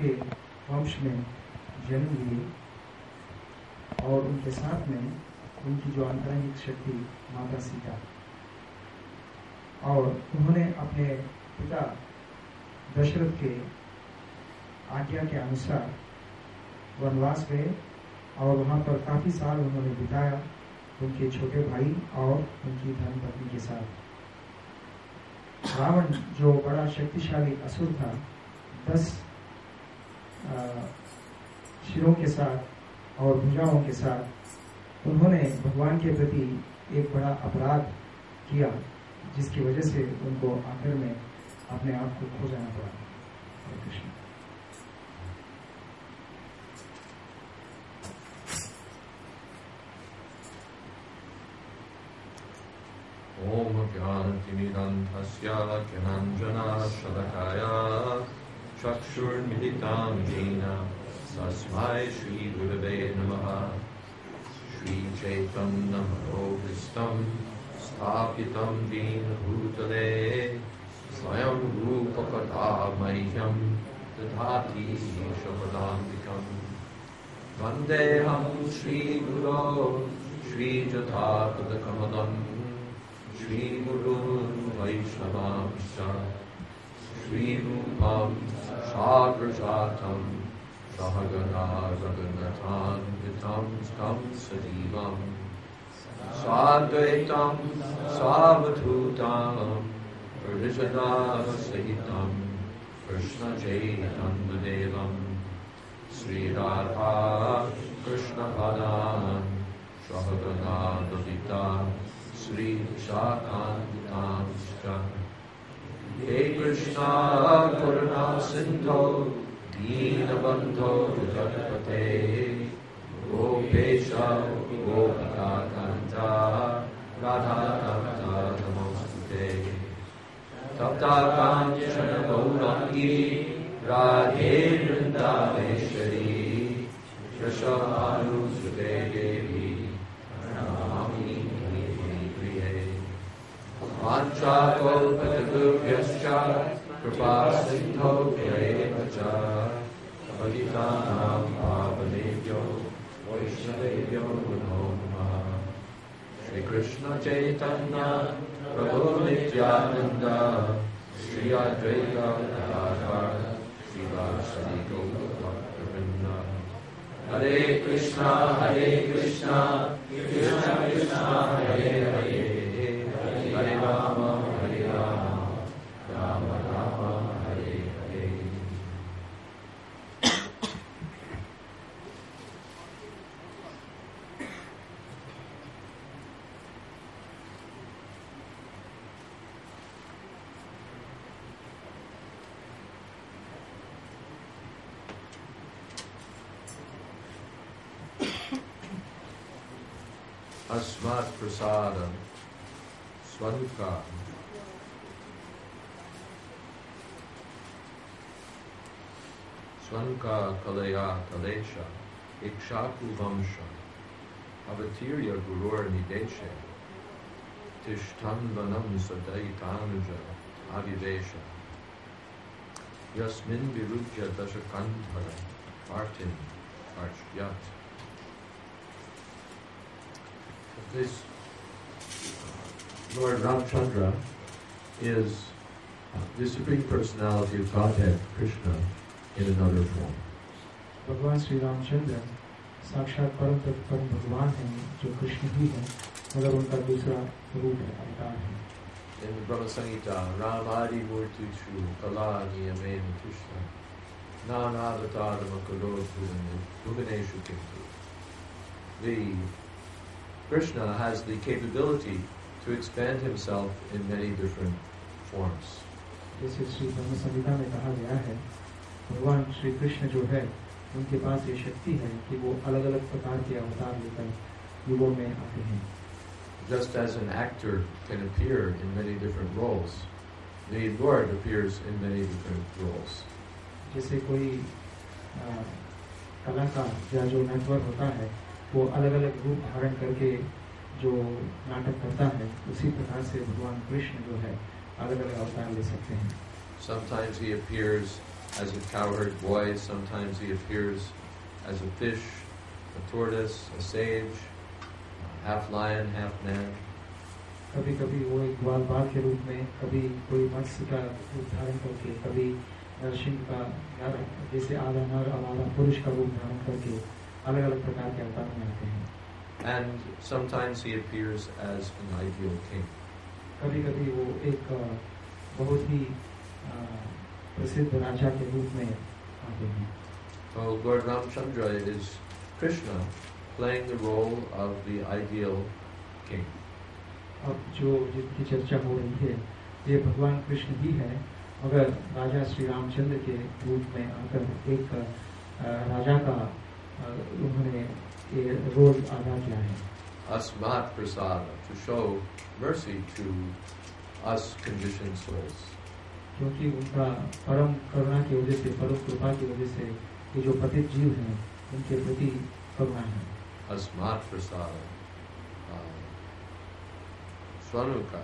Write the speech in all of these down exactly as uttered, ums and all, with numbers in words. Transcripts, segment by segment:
के वंश में जन्म लिए और उनके साथ में उनकी जो आंतरिक शक्ति माता सीता, और उन्होंने अपने पिता दशरथ के आज्ञा के अनुसार वनवास गए और वहाँ पर काफी साल उन्होंने बिताया उनके छोटे भाई और उनकी धर्मपत्नी के साथ। रावण जो बड़ा शक्तिशाली असुर था, दस शिरों के साथ और भुजाओं के साथ, उन्होंने भगवान के प्रति एक बड़ा अपराध किया, जिसकी वजह से उनको आखिर में अपने आप को खो जाना पड़ा। हरे कृष्ण। ओम ज्ञानतिमिरन्धस्य ज्ञानाञ्जनशलाकया चक्षुर्मिलितं येन तस्मै श्रीगुरवे नमः। श्रीचैतन्यमनोभीष्टं स्थापितं येन भूतले स्वयं रूपकथा मह्यं ददाति शपथान्तिकम्। वन्देऽहं श्रीगुरो श्रीयुतापदकमलम् श्रीगुरून् वैष्णवांश्च श्रीरूपं साग्रजातं सहगना रघुनाथान्वितं तं सजीवं साद्वैतं सावधूतं परिजनसहितं कृष्णचैतन्यदेवं Shri Radha कृष्णपदान् सहगना Lalita Sri Shakantanshka. He Krishna Karuna Sindho Deenabandho Jagapate Gopesha Gopika Kanta Radha Kanta Namostate Tapta Kanchana Gaurangi Radhe Vrindaveshwari Yashavanu Sute Devi Pranamami Vanchakalpatarubhyascha kripa sindho eva cha patitanam pavanebhyo vaishnavebhyo namo namah. Shri Krishna Chaitanya Prabhu Nityananda Shri Advaita Gadadhar Srivasadi Gauravarvinda. Hare Krishna Hare Krishna Krishna Krishna Hare Hare Hare Rama, Hare Rama, Rama Rama, Hare Hare. Asmat Prasadam Swarupa Swanka Kalaya Kalesha Ikshaku Vamsha Avatirya Gurur Nideshe Tishtan Vanam Sadaitanuja Avivesha Yasmin Virujya Dashakantara Partin Archyat. This Lord Ramchandra is the Supreme Personality of Godhead, Krishna, in another form. भगवान श्री रामचंद्र साक्षात परम तत्व परम भगवान हैं, जो कृष्ण ही हैं, मगर उनका दूसरा रूप है, अवतार है। In the Brahma Samhita, Ramadi Murti Chu Kala Niyamen Krishna Nanavatar Makaro Bhuvaneshu Kintu. The Krishna has the capability to expand himself in many different forms. जैसे श्री ब्रह्म संहिता में कहा गया है, भगवान श्री कृष्ण जो है, उनके पास ये शक्ति है कि वो अलग-अलग प्रकार के अवतार लेकर युगों में आते हैं। Just as an actor can appear in many different roles, the Lord appears in many different roles. जैसे कोई कलाकार या जो नटवर होता है, वो अलग-अलग रूप धारण करके जो नाटक करता है, उसी प्रकार से भगवान कृष्ण जो है अलग-अलग अवतार ले सकते हैं। Sometimes he appears as a cowherd boy, sometimes he appears as a fish, a tortoise, a sage, half lion, half man. कभी कभी वो एक ग्वाल बाल के रूप में, कभी कोई मत्स्य का रूप धारण करके, कभी नरसिंह का नर जैसे आधा नर और आधा पुरुष का रूप धारण करके अलग अलग प्रकार के अवतार में आते हैं. And sometimes he appears as an ideal king. कभी कभी वो एक बहुत ही प्रसिद्ध राजा के रूप में आते हैं. So Lord Ramchandra is Krishna playing the role of the ideal king. अब जो जिनकी चर्चा हो रही है ये भगवान कृष्ण ही है, मगर राजा श्री रामचंद्र के रूप में आकर एक राजा का उन्होंने ये रोल अदा किया है. Asmat prasada, to show mercy to us conditioned souls. क्योंकि उनका परम करुणा की वजह से, परम कृपा की वजह से ये जो पतित जीव हैं उनके प्रति करुणा है. Asmat prasada, Swanuka,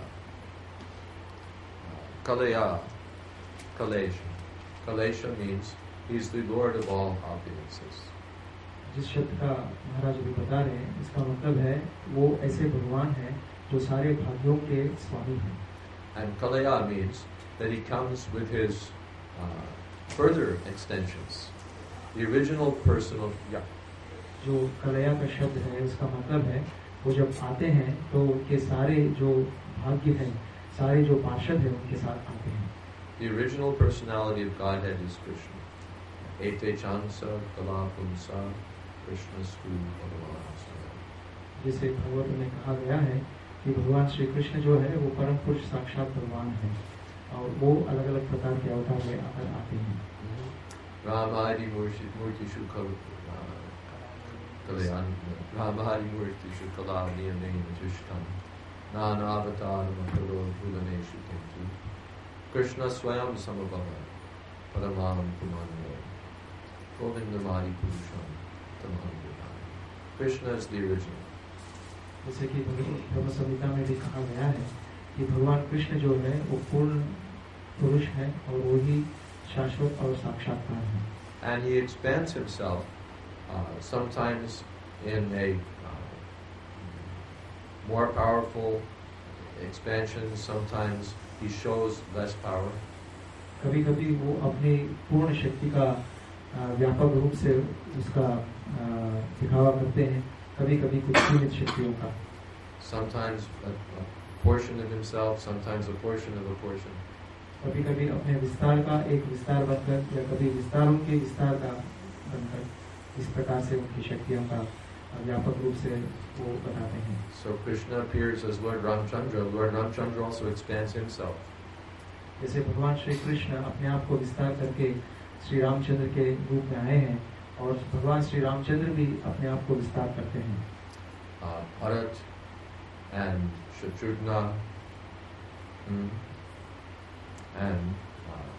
Kalaya, Kalesha. Kalesha means he's the Lord of all opulences. जिस शब्द का महाराज भी बता रहे हैं, इसका मतलब है वो ऐसे भगवान हैं जो सारे भाग्यों के स्वामी हैं. And Kalaya means that he comes with his uh, further extensions. The original personal, yeah. जो कलया का शब्द है उसका मतलब है वो जब आते हैं तो उनके सारे जो भाग्य हैं, सारे जो पार्षद हैं उनके साथ आते हैं. The original personality of Godhead is Krishna. Ete chansa kala punsa Krishna stu bhagavanasa. जैसे भगवत में कहा गया है कि भगवान श्री कृष्ण जो है वो परम पुरुष साक्षात भगवान है और वो अलग अलग प्रकार के अवतार में आकर आते हैं. Ramadi murti murti shukal kalyan Ramadi murti shukala niyame tushkan nana avatar makaro bhuvaneshu kintu Krishna swayam samabhava paramam pumanyo govindamadi purusham tamam vidhani. Krishna is the original. जैसे कि ब्रह्म संहिता में भी कहा गया है कि भगवान कृष्ण जो है वो पूर्ण पुरुष है और वो ही शाश्वत और साक्षात्कार है. And he expands himself uh, sometimes in a uh, more powerful expansion, sometimes he shows less power. कभी कभी वो अपनी पूर्ण शक्ति का व्यापक रूप से उसका दिखावा करते हैं, कभी कभी कुछ सीमित शक्तियों का. Sometimes a, a portion of himself, sometimes a portion of a portion. कभी कभी अपने विस्तार का एक विस्तार बनकर या कभी विस्तारों के विस्तार का बनकर इस प्रकार से उनकी शक्तियों का व्यापक रूप से वो बताते हैं. So Krishna appears as Lord Ramchandra. Lord Ramchandra also expands himself. जैसे भगवान श्री कृष्ण अपने आप को विस्तार करके श्री रामचंद्र के रूप में आए हैं और भगवान श्री रामचंद्र भी अपने आप को विस्तार करते हैं. Uh, Bharat and Shatrughna hmm, and uh,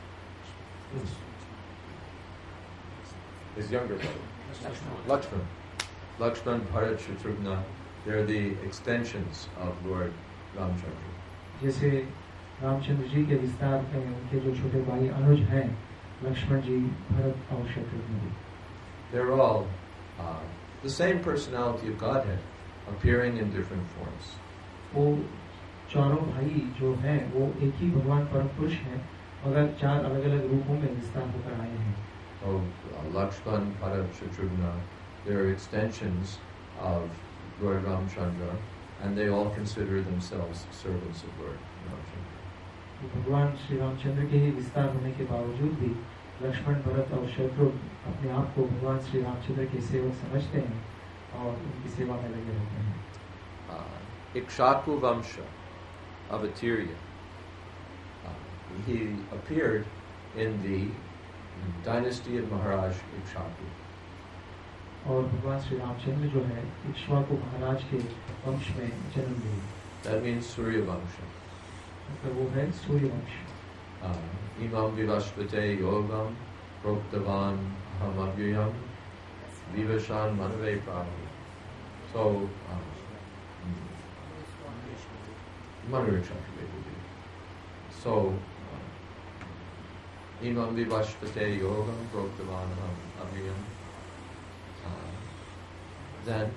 his younger brother, Lakshman. Lakshman, Bharat, Shatrughna, they're the extensions of Lord Ramchandra. जैसे रामचंद्र जी के विस्तार में उनके जो छोटे भाई अनुज हैं, लक्ष्मण जी, भरत और शत्रुघ्न जी. They're all uh, the same personality of Godhead, appearing in different forms. वो चारों भाई जो हैं वो एक ही भगवान परम पुरुष हैं, मगर चार अलग अलग रूपों में विस्तार होकर आए हैं. So uh, Lakshman, Bharat, Shatrughna, they're extensions of Lord Ramchandra, and they all consider themselves servants of Lord Ramchandra. भगवान श्री रामचंद्र के ही विस्तार होने के बावजूद भी लक्ष्मण, भरत और शत्रुघ्न अपने आप को भगवान श्री रामचंद्र के सेवक समझते हैं और उनकी सेवा में लगे रहते हैं. Uh, Ikshaku Vamsha of Atirya. Uh, he appeared in the dynasty of Maharaj Ikshaku. और भगवान श्री रामचंद्र जो है इक्ष्वाकु महाराज के वंश में जन्म लिए. That means Surya Vamsha. मतलब वो है सूर्य वंश. Imam Vivashvate Yogam Proktavan Hamavyayam Vivashan Manave Prabhu. So, um, Manu Chakravarti. So, um, imam vivashpate yogam proktamanam abhiyam. Uh, then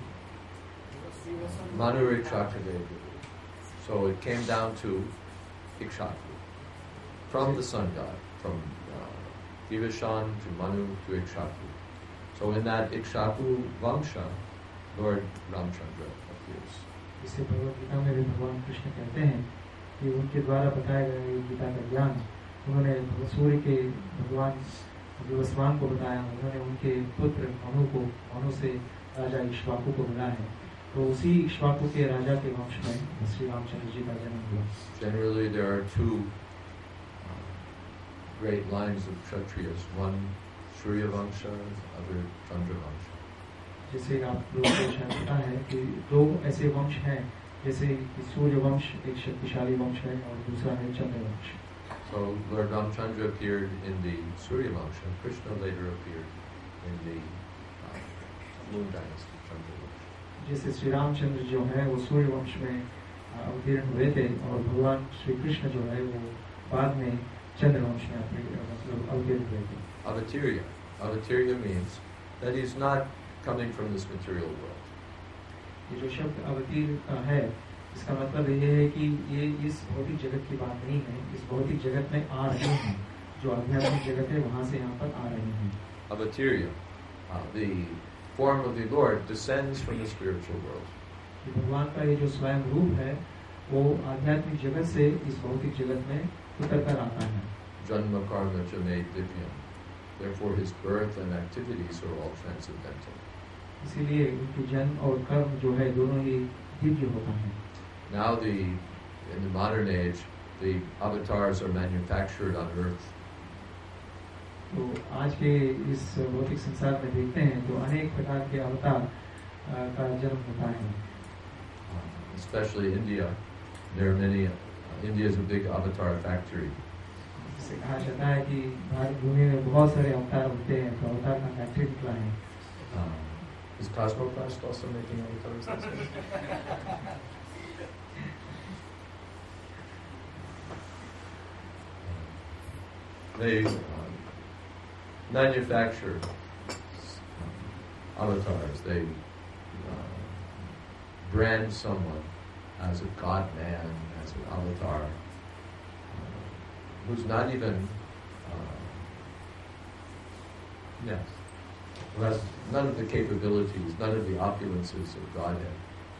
Manu Ikshakadeva. So it came down to Ikshaku, from the sun god, from uh, Vivashan to Manu to Ikshaku. So in that Ikshaku Vamsha, Lord Ramchandra appears. इसे भगवद गीता में भी भगवान कृष्ण कहते हैं कि उनके द्वारा बताया गया गीता का ज्ञान उन्होंने सूर्य के भगवान विवस्वान को बताया, उन्होंने उनके पुत्र मनु को मनु से राजा इक्ष्वाकु को मिला है, तो उसी इक्ष्वाकु के राजा के वंश में श्री रामचंद्र जी का जन्म हुआ। Generally there are two uh, great lines of Kshatriyas, one Surya Vangsha, other Chandra Vangsha. जैसे आप लोगों को शायद पता है कि दो ऐसे वंश हैं, जैसे सूर्य वंश एक शक्तिशाली वंश है और दूसरा है चंद्र वंश। So Lord Ramchandra appeared in the Surya Vangsha. Krishna later appeared in the uh, Moon Dynasty, Chandra Vangsha. जैसे श्री रामचंद्र जो है वो सूर्य वंश में अवतीर्ण हुए थे और भगवान श्री कृष्ण जो है वो बाद में चंद्र वंश में मतलब अवतीर्ण हुए थे। Avatirya. Avatirya means that he's not coming from this material world. ये जो शब्द अवतीर्ण है इसका मतलब ये है कि ये इस भौतिक जगत की बात नहीं है, इस भौतिक जगत में आ रहे हैं, जो आध्यात्मिक जगत है वहाँ से यहाँ पर आ रहे हैं। Avatirya, uh, the form of the Lord descends from the spiritual world. भगवान का ये जो स्वयं रूप है वो आध्यात्मिक जगत से इस भौतिक जगत में उतर कर आता है। Janma karma cha me divyam. Therefore his birth and activities are all transcendental. इसीलिए उनकी जन्म और कर्म जो है दोनों ही दिव्य होता है। Now the in the modern age the avatars are manufactured on earth. तो आज के इस भौतिक संसार में देखते हैं तो अनेक प्रकार के अवतार का जन्म होता है। Uh, especially India, there are many. Uh, India is a big avatar factory. जिसे कहा जाता है कि भारत भूमि में बहुत सारे अवतार होते हैं, तो अवतार का फैक्ट्री निकला है। Uh, is Cosmoplast also making avatars? They uh, manufacture avatars. They uh, brand someone as a god man, as an avatar, uh, who's not even, uh, yes, who has none of the capabilities, none of the opulences of Godhead.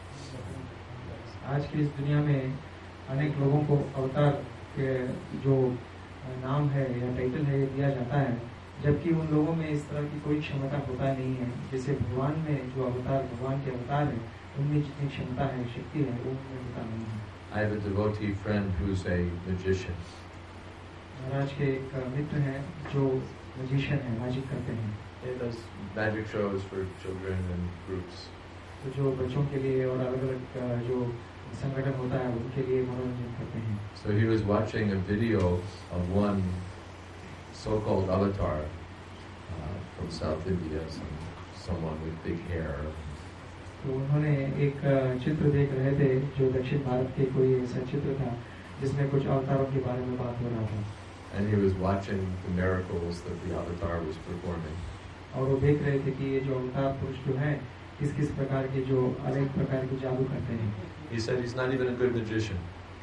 आज की इस दुनिया में अनेक लोगों को अवतार के जो नाम है या टाइटल है ये दिया जाता है, जबकि उन लोगों में इस तरह की कोई क्षमता होता नहीं है। जैसे भगवान में जो अवतार भगवान के अवतार है उनमें जितनी क्षमता है, शक्ति है, वो उनमें होता नहीं है। I have a devotee friend who's a magician. महाराज के एक मित्र हैं जो मैजिशियन है, मैजिक करते हैं। He does magic shows for children and groups. तो जो बच्चों के लिए और अलग अलग जो संगठन होता है उनके लिए मनोरंजन करते हैं। So he was watching a video of one so-called avatar uh, from South India, some, someone with big hair. तो उन्होंने एक चित्र देख रहे थे जो दक्षिण भारत के कोई ऐसा चित्र था जिसमें कुछ अवतारों के बारे में बात हो रहा था। And he was watching the miracles that the avatar was performing. और वो देख रहे थे कि ये जो अवतार पुरुष जो हैं किस किस प्रकार के जो अनेक प्रकार के जादू करते हैं। He said he's not even a good magician.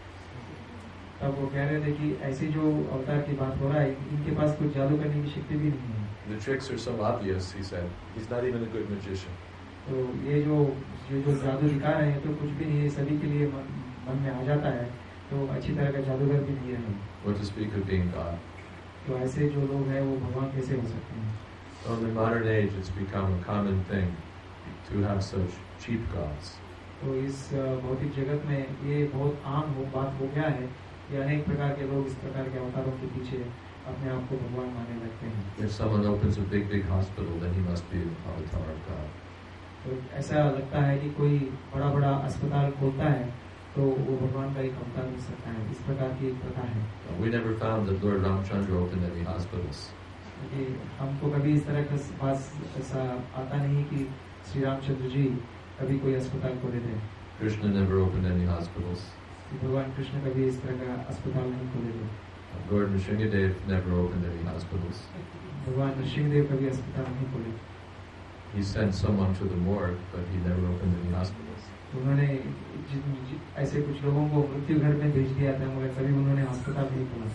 तब वो कह रहे थे कि ऐसी जो अवतार की बात हो रहा है इनके पास कुछ जादू करने की शक्ति भी नहीं है। The tricks are so obvious, he said. He's not even a good magician. तो ये जो ये जो जादू दिखा रहे हैं तो कुछ भी नहीं है, सभी के लिए मन, मन में आ जाता है, तो अच्छी तरह का जादूगर भी नहीं है। What to speak of being God? तो ऐसे जो लोग हैं वो भगवान कैसे हो सकते हैं? Well, in the modern age, it's become a common thing to have such cheap gods. तो इस भौतिक जगत में ये बहुत आम हो बात हो गया है कि अनेक प्रकार के लोग इस प्रकार के अवतारों के पीछे अपने आप को भगवान मानने लगते हैं। If someone opens a big, big hospital, then he must be an avatar of God. तो ऐसा लगता है कि कोई बड़ा बड़ा अस्पताल खोलता है तो वो भगवान का एक अवतार हो सकता है। इस प्रकार की एक प्रथा है। We never found that Lord Ramchandra opened any hospitals. क्योंकि हमको कभी इस तरह का बात ऐसा आता नहीं कि श्री रामचंद्र जी कभी कोई अस्पताल खोले थे। Krishna never opened any hospitals. भगवान कृष्ण कभी इस तरह का अस्पताल नहीं खोले थे। Lord Nrsingadev never opened any hospitals. भगवान नृसिंहदेव कभी अस्पताल नहीं खोले. He sent someone to the morgue, but he never opened any hospitals. उन्होंने ऐसे कुछ लोगों को मृत्यु घर में भेज दिया था, मगर कभी उन्होंने अस्पताल नहीं खोला.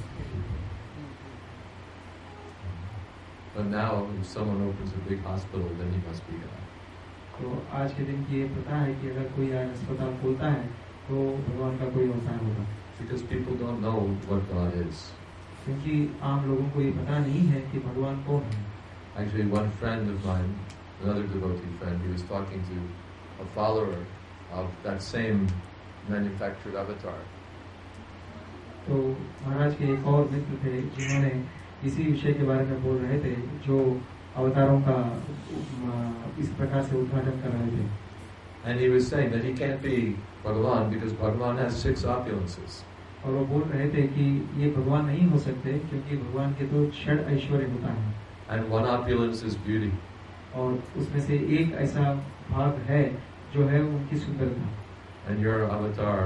But now, if someone opens a big hospital, then he must be God. तो आज के दिन की ये प्रथा है कि अगर कोई आज अस्पताल खोलता है तो भगवान का कोई अवतार होगा. Because people don't know what God is. क्योंकि आम लोगों को ये पता नहीं है कि भगवान कौन है. Actually, one friend of mine, another devotee friend, he was talking to a follower of that same manufactured avatar. तो महाराज के एक और मित्र थे जिन्होंने इसी विषय के बारे में बोल रहे थे, जो अवतारों का इस प्रकार से उद्घाटन कर रहे थे. And he was saying that he can't be Bhagavan because Bhagavan has six opulences. और वो बोल रहे थे कि ये भगवान नहीं हो सकते क्योंकि भगवान के तो षड ऐश्वर्य होता है. And one opulence is beauty. और उसमें से एक ऐसा भाग है जो है उनकी सुंदरता. And your avatar,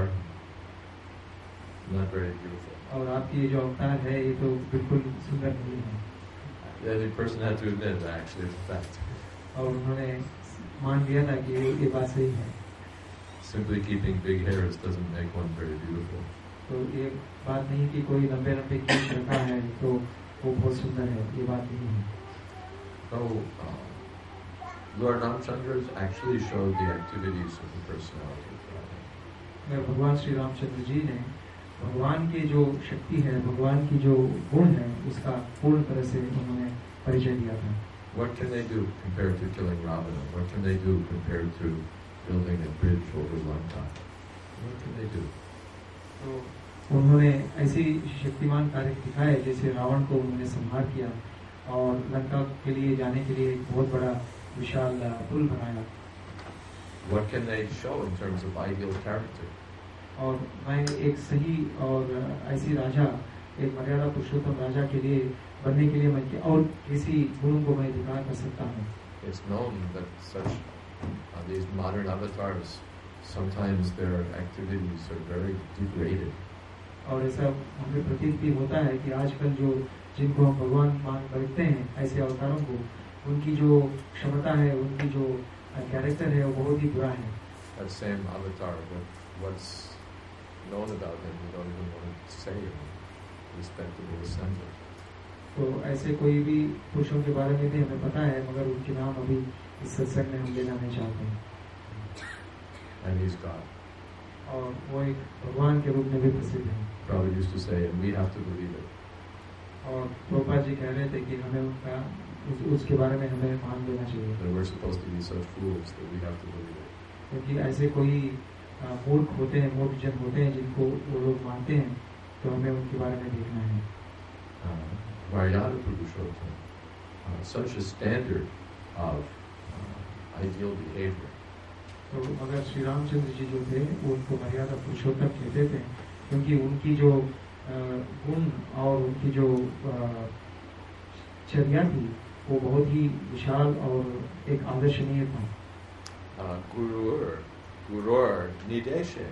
not very beautiful. और आपकी ये जो अवतार है ये तो बिल्कुल सुंदर नहीं है. The other person had to admit that actually it's a fact. और उन्होंने मान लिया था कि ये बात सही है. Simply keeping big hairs doesn't make one very beautiful. तो ये बात नहीं कि कोई लंबे लंबे केश रखा है तो वो बहुत सुंदर है, ये बात नहीं है. So, uh, Lord Ramchandra actually showed the activities of the personality of God. भगवान श्री रामचंद्र जी ने भगवान की जो शक्ति है, भगवान की जो गुण है, उसका पूर्ण तरह से उन्होंने परिचय दिया था. What can they do compared to killing Ravana? What can they do compared to building a bridge over Lanka? What can they do? तो उन्होंने ऐसी शक्तिमान कार्य दिखाए जैसे रावण को उन्होंने संहार किया और लंका के लिए जाने के लिए एक बहुत बड़ा विशाल पुल बनाया. What can they show in terms of ideal character? और मैं एक सही और ऐसी राजा, एक मर्यादा पुरुषोत्तम राजा के लिए बनने के लिए मैं और किसी गुण को मैं दिखा कर सकता हूँ. It's known that such uh, these modern avatars, sometimes their activities are very degraded. और ऐसा हमें प्रतीत भी होता है कि आजकल जो जिनको हम भगवान मान बैठते हैं ऐसे अवतारों को, उनकी जो क्षमता है, उनकी जो कैरेक्टर है वो बहुत ही बुरा है. That same avatar, what, what's known about him, we don't even want to say in respectable assembly. तो ऐसे कोई भी पुरुषों के बारे में भी हमें पता है, मगर उनके नाम अभी इस सत्संग में हम लेना नहीं चाहते हैं. And he's God. और वो एक भगवान के रूप में भी प्रसिद्ध है. Prabhupada used to say, and we have to believe it. और प्रभुपाद जी कह रहे थे कि हमें उनका उस, उसके बारे में हमें मान लेना चाहिए. That we're supposed to be such fools that we have to believe it. क्योंकि ऐसे कोई मूर्ख होते हैं, मूर्ख जन होते हैं जिनको वो लोग मानते हैं, तो हमें उनके बारे में देखना है. Varyada Purushottam, uh, such a standard of uh, ideal behavior. तो अगर श्री रामचंद्र जी जो थे वो उनको मर्यादा पुरुषोत्तम कहते थे क्योंकि उनकी जो गुण और उनकी जो चर्या थी वो बहुत ही विशाल और एक आदर्शनीय था. Gurur, Gurur Nideshe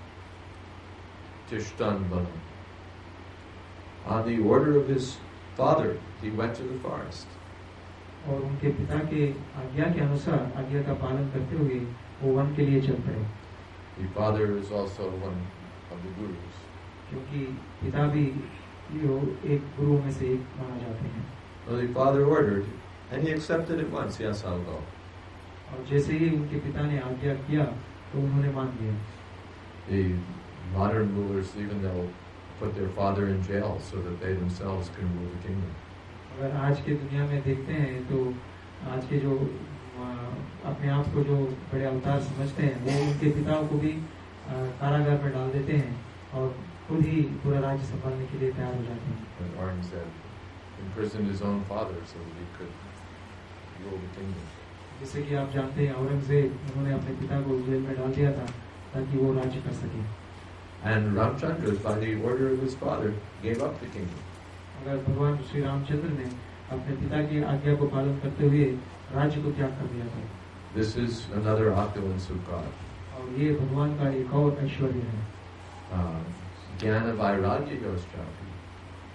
Tishtan Vanam. On the order of his father, he went to the forest. और उनके पिता के आज्ञा के अनुसार, आज्ञा का पालन करते हुए वो वन के लिए चल पड़े. The father is also one of the gurus. क्योंकि पिता भी एक गुरु में से एक माना जाते हैं. So the father ordered, and he accepted it once. Yes, I'll go. और जैसे ही उनके पिता ने आज्ञा किया तो उन्होंने मान लिया. The modern rulers, even they'll put their father in jail so that they themselves can rule the kingdom. अगर आज के दुनिया में देखते हैं तो आज के जो अपने आप को जो बड़े अवतार समझते हैं वो उनके पिताओं को भी कारागार में डाल देते हैं और खुद ही पूरा राज्य संभालने के लिए तैयार हो जाते हैं. And Aurangzeb imprisoned his own father so that he could rule the kingdom. जैसे कि आप जानते हैं औरंगजेब उन्होंने अपने पिता को जेल में डाल दिया था ताकि वो राज्य कर सके. And Ramchandra, by the order of his father, gave up the kingdom. अगर भगवान श्री रामचंद्र ने अपने पिता की आज्ञा को पालन करते हुए राज्य को त्याग कर दिया था. This is another opulence of God. और ये भगवान का एक और ऐश्वर्य है. Jnana Vairagya Yoschapi.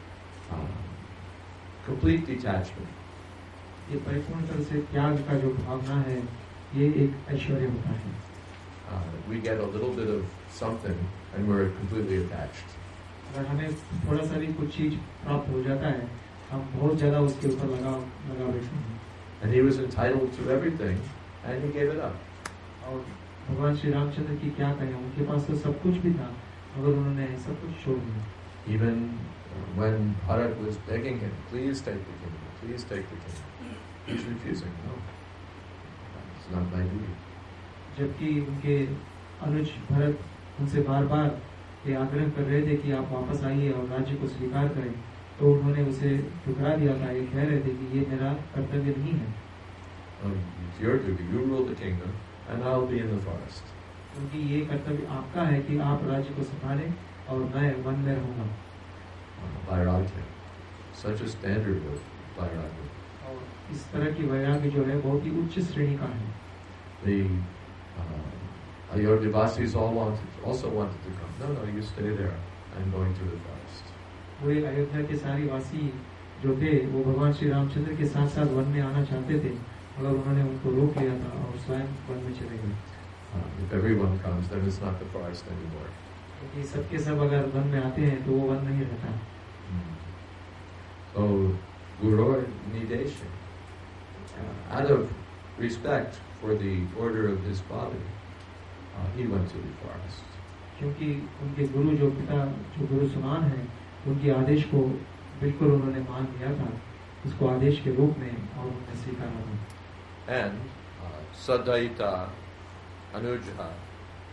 uh, complete detachment. ये परिपूर्ण तरह से त्याग का जो भावना है, ये एक ऐश्वर्य होता है। Uh, we get a little bit of something and we're completely attached. अगर हमें थोड़ा सा भी कुछ चीज प्राप्त हो जाता है, हम बहुत ज्यादा उसके ऊपर लगा लगा बैठते हैं। And he was entitled to everything, and he gave it up. और भगवान श्री रामचंद्र की क्या कहें, उनके पास तो सब कुछ भी था, मगर उन्होंने सब कुछ छोड़ दिया। Even when Bharat was begging him, please take the kingdom, please take the kingdom, he's refusing. No, it's not my duty. जबकि उनके अनुज भरत उनसे बार बार ये आग्रह कर रहे थे कि आप वापस आइए और राज्य को स्वीकार करें, तो उन्होंने उसे ठुकरा दिया था। ये कह रहे थे कि ये मेरा कर्तव्य नहीं है। Um, it's your duty. You rule the kingdom, and I'll be in the forest. क्योंकि ये कर्तव्य आपका है कि आप राज्य को संभालें और मैं वन में रहूंगा। Vairagya, such a standard of vairagya. और इस तरह की वैराग्य जो है बहुत ही उच्च श्रेणी का है। The uh, Ayodhya-vasis all wanted, also wanted to come. No, no, you stay there. I'm going to the forest. पूरे अयोध्या के सारे वासी जो थे, वो भगवान श्री रामचंद्र के साथ साथ वन में आना चाहते थे, मगर उन्होंने उनको रोक लिया था और स्वयं वन में चले गए। Uh, if everyone comes, then it's not the forest anymore. क्योंकि सबके सब अगर वन में आते हैं, तो वो वन नहीं रहता। Mm. So, Gurur Nidesha, uh, out of respect for the order of his father, uh, he went to the forest. क्योंकि उनके गुरु जो पिता जो गुरु समान है, उनके आदेश को बिल्कुल उन्होंने मान लिया था, उसको आदेश के रूप में, और उन्होंने स्वीकारा था। And uh, Sadaita Anuja uh,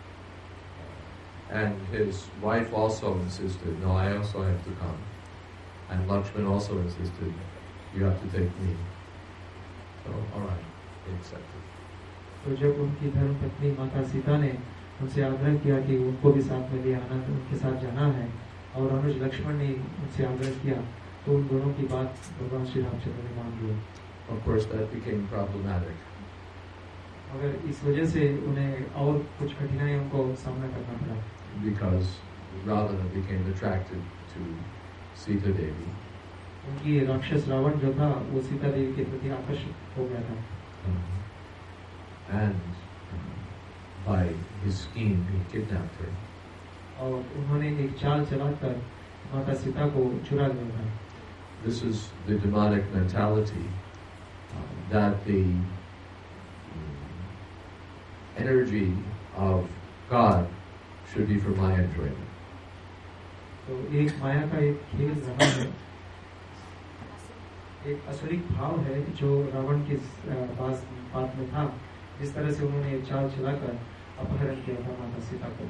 and his wife also insisted, no, I also have to come. And Lakshman also insisted, you have to take me. So, all right, they accepted. तो जब उनकी धर्म पत्नी माता सीता ने उनसे आग्रह किया कि उनको भी साथ में ले आना, उनके साथ जाना है, और अनुज लक्ष्मण ने उनसे आग्रह किया, तो उन दोनों की बात भगवान श्री रामचंद्र ने मान ली। Of course, that became problematic. मगर इस वजह से उन्हें और कुछ कठिनाइयों को सामना करना पड़ा। Because Ravana became attracted to Sita Devi. उनकी राक्षस रावण जो था, वो सीता देवी के प्रति आकर्षित हो गया था। Um, and um, by his scheme, he kidnapped her. और उन्होंने एक चाल चलाकर माता सीता को चुरा लिया था। This is the demonic mentality uh, that the energy of God should be for my enjoyment. तो एक माया का एक खेल रहा है, एक असुरिक भाव है जो रावण के पास बात में था, जिस तरह से उन्होंने एक चाल चलाकर अपहरण किया था माता सीता को।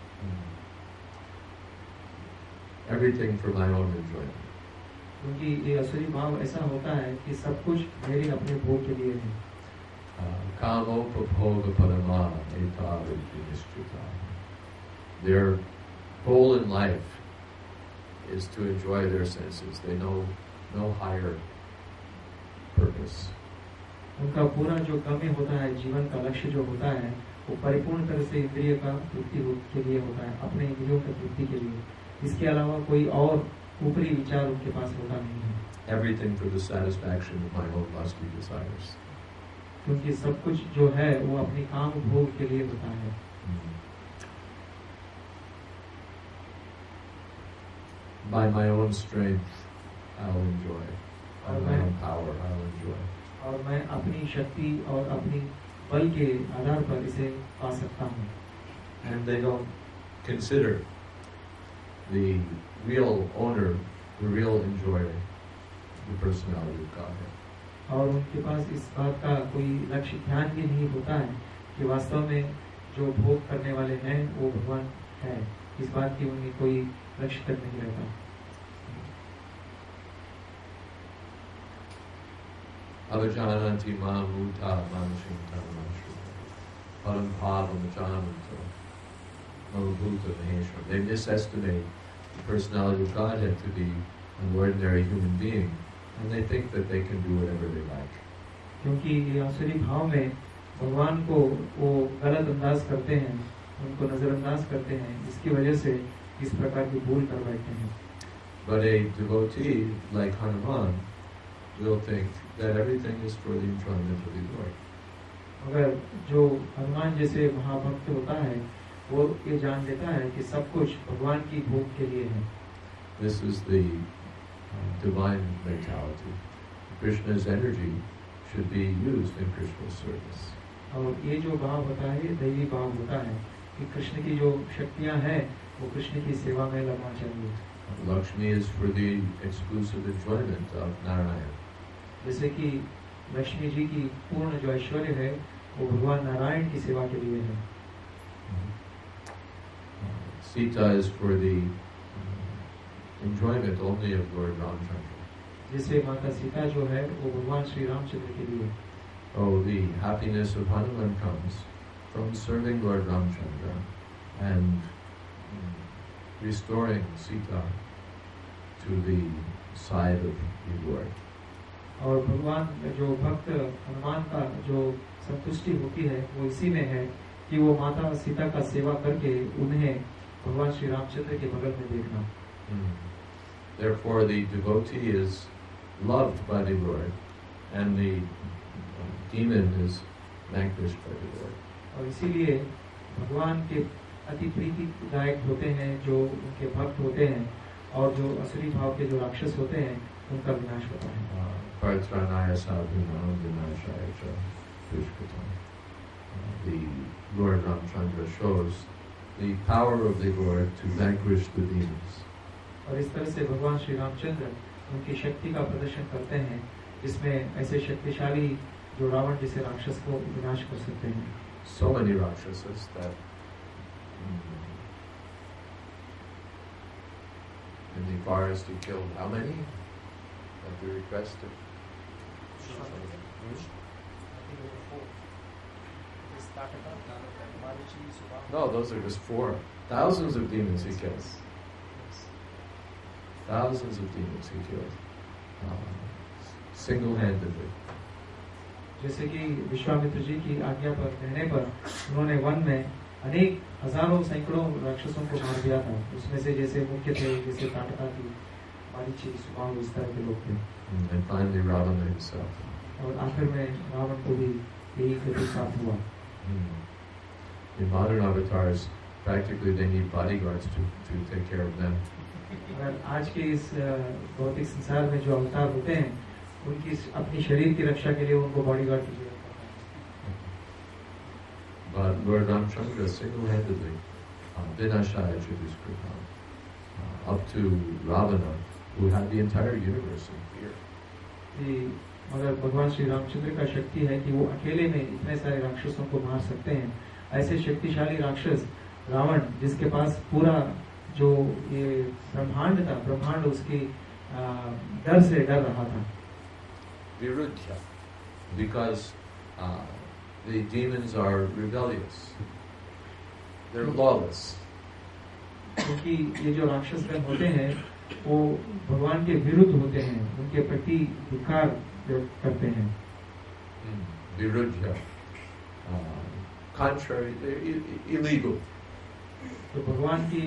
Everything for my own enjoyment. क्योंकि ये असुरी भाव ऐसा होता है कि सब कुछ मेरे अपने भोग के लिए है। Kamo papoga parama etavidhi nishtita. Their goal in life is to enjoy their senses. They know no higher purpose. उनका पूरा जो गम्य होता है, जीवन का लक्ष्य जो होता है, वो परिपूर्ण तरह से इंद्रिय का तृप्ति के लिए होता है, अपने इंद्रियों की तृप्ति के लिए। इसके अलावा कोई और ऊपरी विचार उनके पास होता नहीं है। Everything for the satisfaction of my own lusty desires. क्योंकि सब कुछ जो है वो अपने काम भोग के लिए होता है। By my own strength, I'll enjoy. By my own power, I'll enjoy. और मैं अपनी शक्ति और अपनी बल के आधार पर इसे पा सकता हूँ। And they don't consider the real owner, the real enjoyer, the personality of God. और उनके पास इस बात का कोई लक्ष्य ध्यान भी नहीं होता है कि वास्तव में जो भोग करने वाले हैं वो भगवान है। इस बात की उन्हें कोई लक्ष्य तक नहीं रहता। Avajananti mamuta manashinta manashuta param pavam jananto mamabhuta maheshwar. They misestimate the personality of Godhead to be an ordinary human being, and they think that they can do whatever they like. क्योंकि ये आसुरी भाव में भगवान को वो गलत अंदाज करते हैं, उनको नजरअंदाज करते हैं, इसकी वजह से इस प्रकार की भूल कर बैठते हैं। But a devotee like Hanuman will think that everything is for the enjoyment of the Lord. अगर जो हनुमान जैसे महाभक्त होता है वो ये जान लेता है कि सब कुछ भगवान की भोग के लिए है. This is the uh, divine mentality. Krishna's energy should be used in Krishna's service. और ये जो भाव होता है दैवी भाव होता है कि कृष्ण की जो शक्तियां हैं वो कृष्ण की सेवा में लगना चाहिए. Lakshmi is for the exclusive enjoyment of Narayana. जैसे कि लक्ष्मी जी की पूर्ण जो ऐश्वर्य है वो भगवान नारायण की सेवा के लिए है. Sita is for the enjoyment only of Lord Ramchandra. जैसे माता सीता जो है वो भगवान श्री रामचंद्र के लिए. Oh, the happiness of Hanuman comes from serving Lord Ramchandra and restoring Sita to the side of the Lord. और भगवान जो भक्त हनुमान का जो संतुष्टि होती है वो इसी में है कि वो माता सीता का सेवा करके उन्हें भगवान श्री रामचंद्र के बगल में देखना. Mm. Therefore, the devotee is loved by the Lord, and the uh, demon is vanquished by the Lord. और इसीलिए भगवान के अति प्रीतिदायक होते हैं जो उनके भक्त होते हैं और जो असली भाव के जो राक्षस होते हैं उनका विनाश होता है. Partranaya sadhunam vinashaya cha dushkritam. The Lord Ramchandra shows the power of the Lord to vanquish the demons. और इस तरह से भगवान श्री रामचंद्र उनकी शक्ति का प्रदर्शन करते हैं जिसमें ऐसे शक्तिशाली जो रावण जैसे राक्षस को विनाश कर सकते हैं. So many rakshasas that in the forest he killed how many? At the request of No, those are just four. Thousands of demons he kills. Thousands of demons he killed. Uh, single-handedly. जैसे कि विश्वामित्र जी की आज्ञा पर कहने पर उन्होंने one में अनेक हजारों सैकड़ों राक्षसों को मार दिया था. उसमें से जैसे मुख्य थे जैसे ताटका थी, मारीची, सुबाहु, इस तरह के लोग थे. And finally Ravana himself. और आखिर में रावण को भी यही गति प्राप्त हुआ. Hmm. In modern avatars, practically they need bodyguards to, to take care of them. अगर आज के इस भौतिक संसार में जो अवतार होते हैं उनकी अपनी शरीर की रक्षा के लिए उनको बॉडीगार्ड की जरूरत पड़ता है. But Lord Ramchandra single-handedly vinashaya Chatuskripam up to Ravana, who had the entire universe in fear. कि मगर भगवान श्री रामचंद्र का शक्ति है कि वो अकेले में इतने सारे राक्षसों को मार सकते हैं. ऐसे शक्तिशाली राक्षस रावण जिसके पास पूरा जो ये ब्रह्मांड था, ब्रह्मांड उसकी डर से डर रहा था. Virudhya, because uh, the demons are rebellious. They're lawless. क्योंकि ये जो राक्षस गण होते हैं वो भगवान के विरुद्ध होते हैं, उनके प्रति धिक्कार करते हैं. Virudhya, uh, contrary, they're illegal. तो भगवान की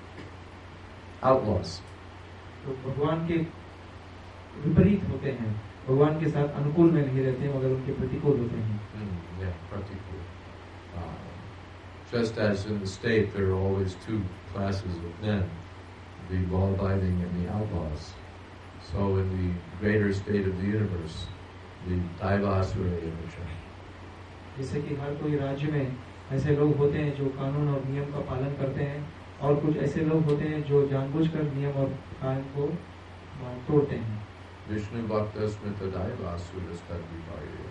outlaws. तो भगवान के विपरीत होते हैं, भगवान के साथ अनुकूल में नहीं रहते हैं मगर उनके प्रतिकूल होते हैं. Mm, yeah, pratikul. Uh, just as in the state there are always two classes of men, the law-abiding and the outlaws. So in the greater state of the universe, the Daivasura Yamasha. जैसे कि हर कोई राज्य में ऐसे लोग होते हैं जो कानून और नियम का पालन करते हैं और कुछ ऐसे लोग होते हैं जो जानबूझकर नियम और कानून को तोड़ते हैं. Vishnu Bhakta Smrita Daivasura Stadviparya.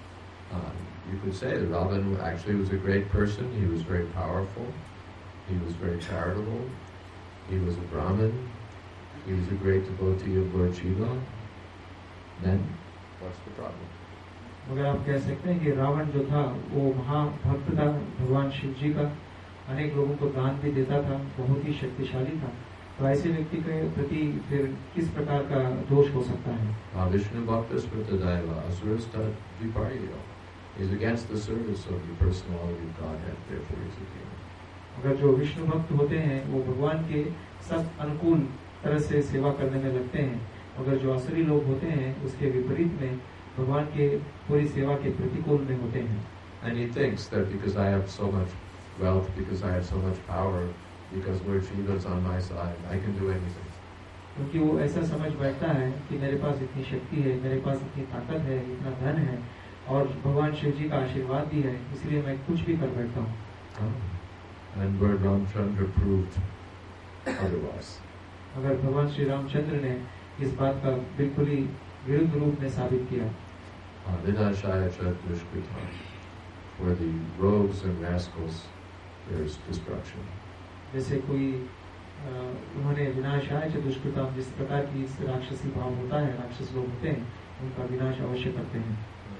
You could say that Ravana actually was a great person. He was very powerful. He was very charitable. He was a Brahmin. He was a great devotee of Lord Shiva. Then, what's the problem? मगर आप कह सकते हैं कि रावण जो था वो महाभक्त था भगवान शिव जी का, अनेक लोगों को दान भी देता था, बहुत ही शक्तिशाली था. तो ऐसे व्यक्ति के प्रति फिर किस प्रकार का दोष हो सकता है? Vishnu Bhakta Smrita Daiva Asurasta Viparya is against the service of the personality of Godhead, therefore he's a demon. अगर जो विष्णु भक्त होते हैं वो भगवान के सब अनुकूल तरह से सेवा करने में लगते हैं, मगर जो असली लोग होते हैं उसके विपरीत में भगवान के पूरी सेवा के प्रतिकूल में होते हैं। And he thinks that because I have so much wealth, because I have so much power, because Lord Shiva is on my side, I can do anything. क्योंकि वो ऐसा समझ बैठता है कि मेरे पास इतनी शक्ति है, मेरे पास इतनी ताकत है, इतना धन है और भगवान शिव जी का आशीर्वाद भी है, इसलिए मैं कुछ भी कर बैठता हूँ। And Lord Ramchandra proved otherwise. मगर भगवान श्री रामचंद्र ने इस बात का बिल्कुल ही विरुद्ध रूप में साबित किया। Vinashaya Dushkritam. For the rogues and rascals, there is destruction. जैसे कोई उन्होंने विनाशाय च दुष्कृताम, जिस प्रकार की राक्षसी भाव होता है, राक्षस लोग होते हैं, उनका विनाश अवश्य करते हैं।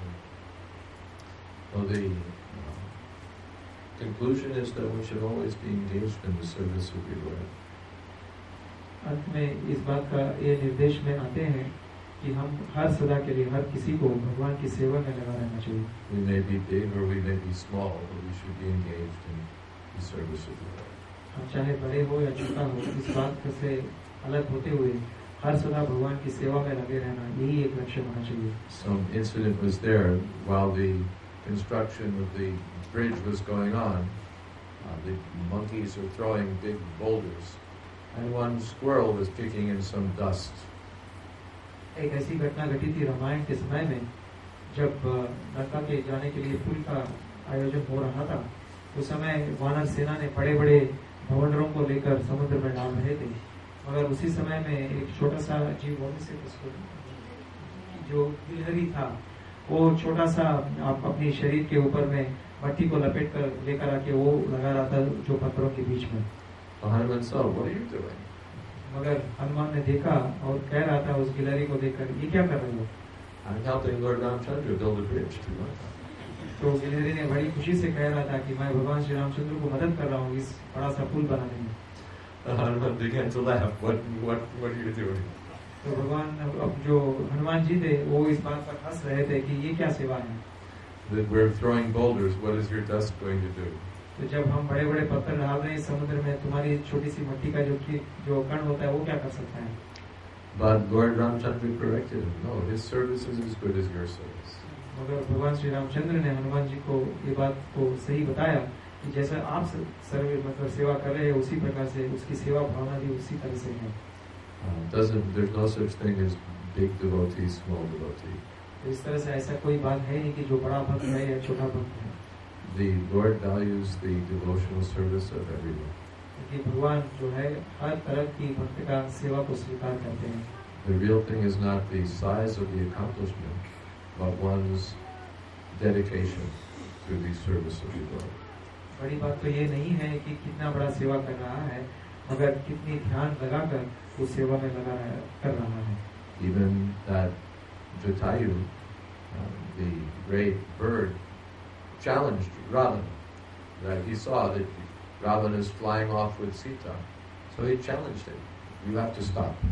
Well, the uh, conclusion is that we should always be engaged in the service of the Lord. अंत में इस बात का ये निर्देश में आते हैं कि हम हर सदा के लिए हर किसी को भगवान की सेवा में लगा रहना चाहिए। We may be big or we may be small, but we should be engaged in the service of the Lord. हम चाहे बड़े हो या छोटा हो, इस बात से अलग होते हुए हर सदा भगवान की सेवा में लगे रहना, यही एक लक्ष्य होना चाहिए। Some incident was there while the construction of the bridge was going on. Uh, the monkeys are throwing big boulders, and one squirrel was picking in some dust. एक ऐसी घटना घटी थी रामायण के समय में, जब लंका के जाने के लिए पुल का आयोजन हो रहा था। उस समय वानर सेना ने बड़े बड़े भवंडरों को लेकर समुद्र में डाल रहे थे, मगर उसी समय में एक छोटा सा जीव से जो गिलहरी था, वो छोटा सा आप अपनी शरीर के ऊपर में मट्टी को लपेट कर लेकर आके वो लगा रहा था जो पत्थरों के बीच में। Hanuman saw, what are you doing? मगर हनुमान ने देखा और कह रहा था उस गिलहरी को देखकर, ये क्या कर रहे हो? I'm helping Lord Ramchandra build a bridge to Lanka. तो गिलहरी ने बड़ी खुशी से कह रहा था कि मैं भगवान श्री रामचंद्र को मदद कर रहा हूँ इस बड़ा सा पुल बनाने में। Hanuman began to laugh. What, what, what are you doing? तो भगवान अब जो हनुमान जी थे वो इस बात पर हंस रहे थे कि ये क्या सेवा है। That we're throwing boulders. What is your dust going to do? तो जब हम बड़े बड़े पत्थर डाल रहे हैं समुद्र में, तुम्हारी छोटी सी मिट्टी का जो जो कण होता है वो क्या कर सकता है? But Lord Ramchandra corrected him. No, his service is as good as your service. मगर भगवान श्री रामचंद्र ने हनुमान जी को ये बात को सही बताया कि जैसा आप सर्व मतलब सेवा कर रहे हैं उसी प्रकार से उसकी सेवा भावना भी उसी तरह से है। Uh, doesn't there's no such thing as big devotee, small devotee. तो इस तरह से ऐसा कोई बात है नहीं कि जो बड़ा भक्त है या छोटा भक्त है। The Lord values the devotional service of everyone. क्योंकि भगवान जो है हर तरह की भक्त का सेवा को स्वीकार करते हैं। The real thing is not the size of the accomplishment, but one's dedication to the service of the Lord. बड़ी बात तो ये नहीं है कि कितना बड़ा सेवा कर रहा है, मगर कितनी ध्यान लगाकर उस सेवा में लगा रहा कर रहा है। Even that Jatayu, uh, the great bird, challenged Ravana. That he saw that Ravana is flying off with Sita, so he challenged him. You have to stop.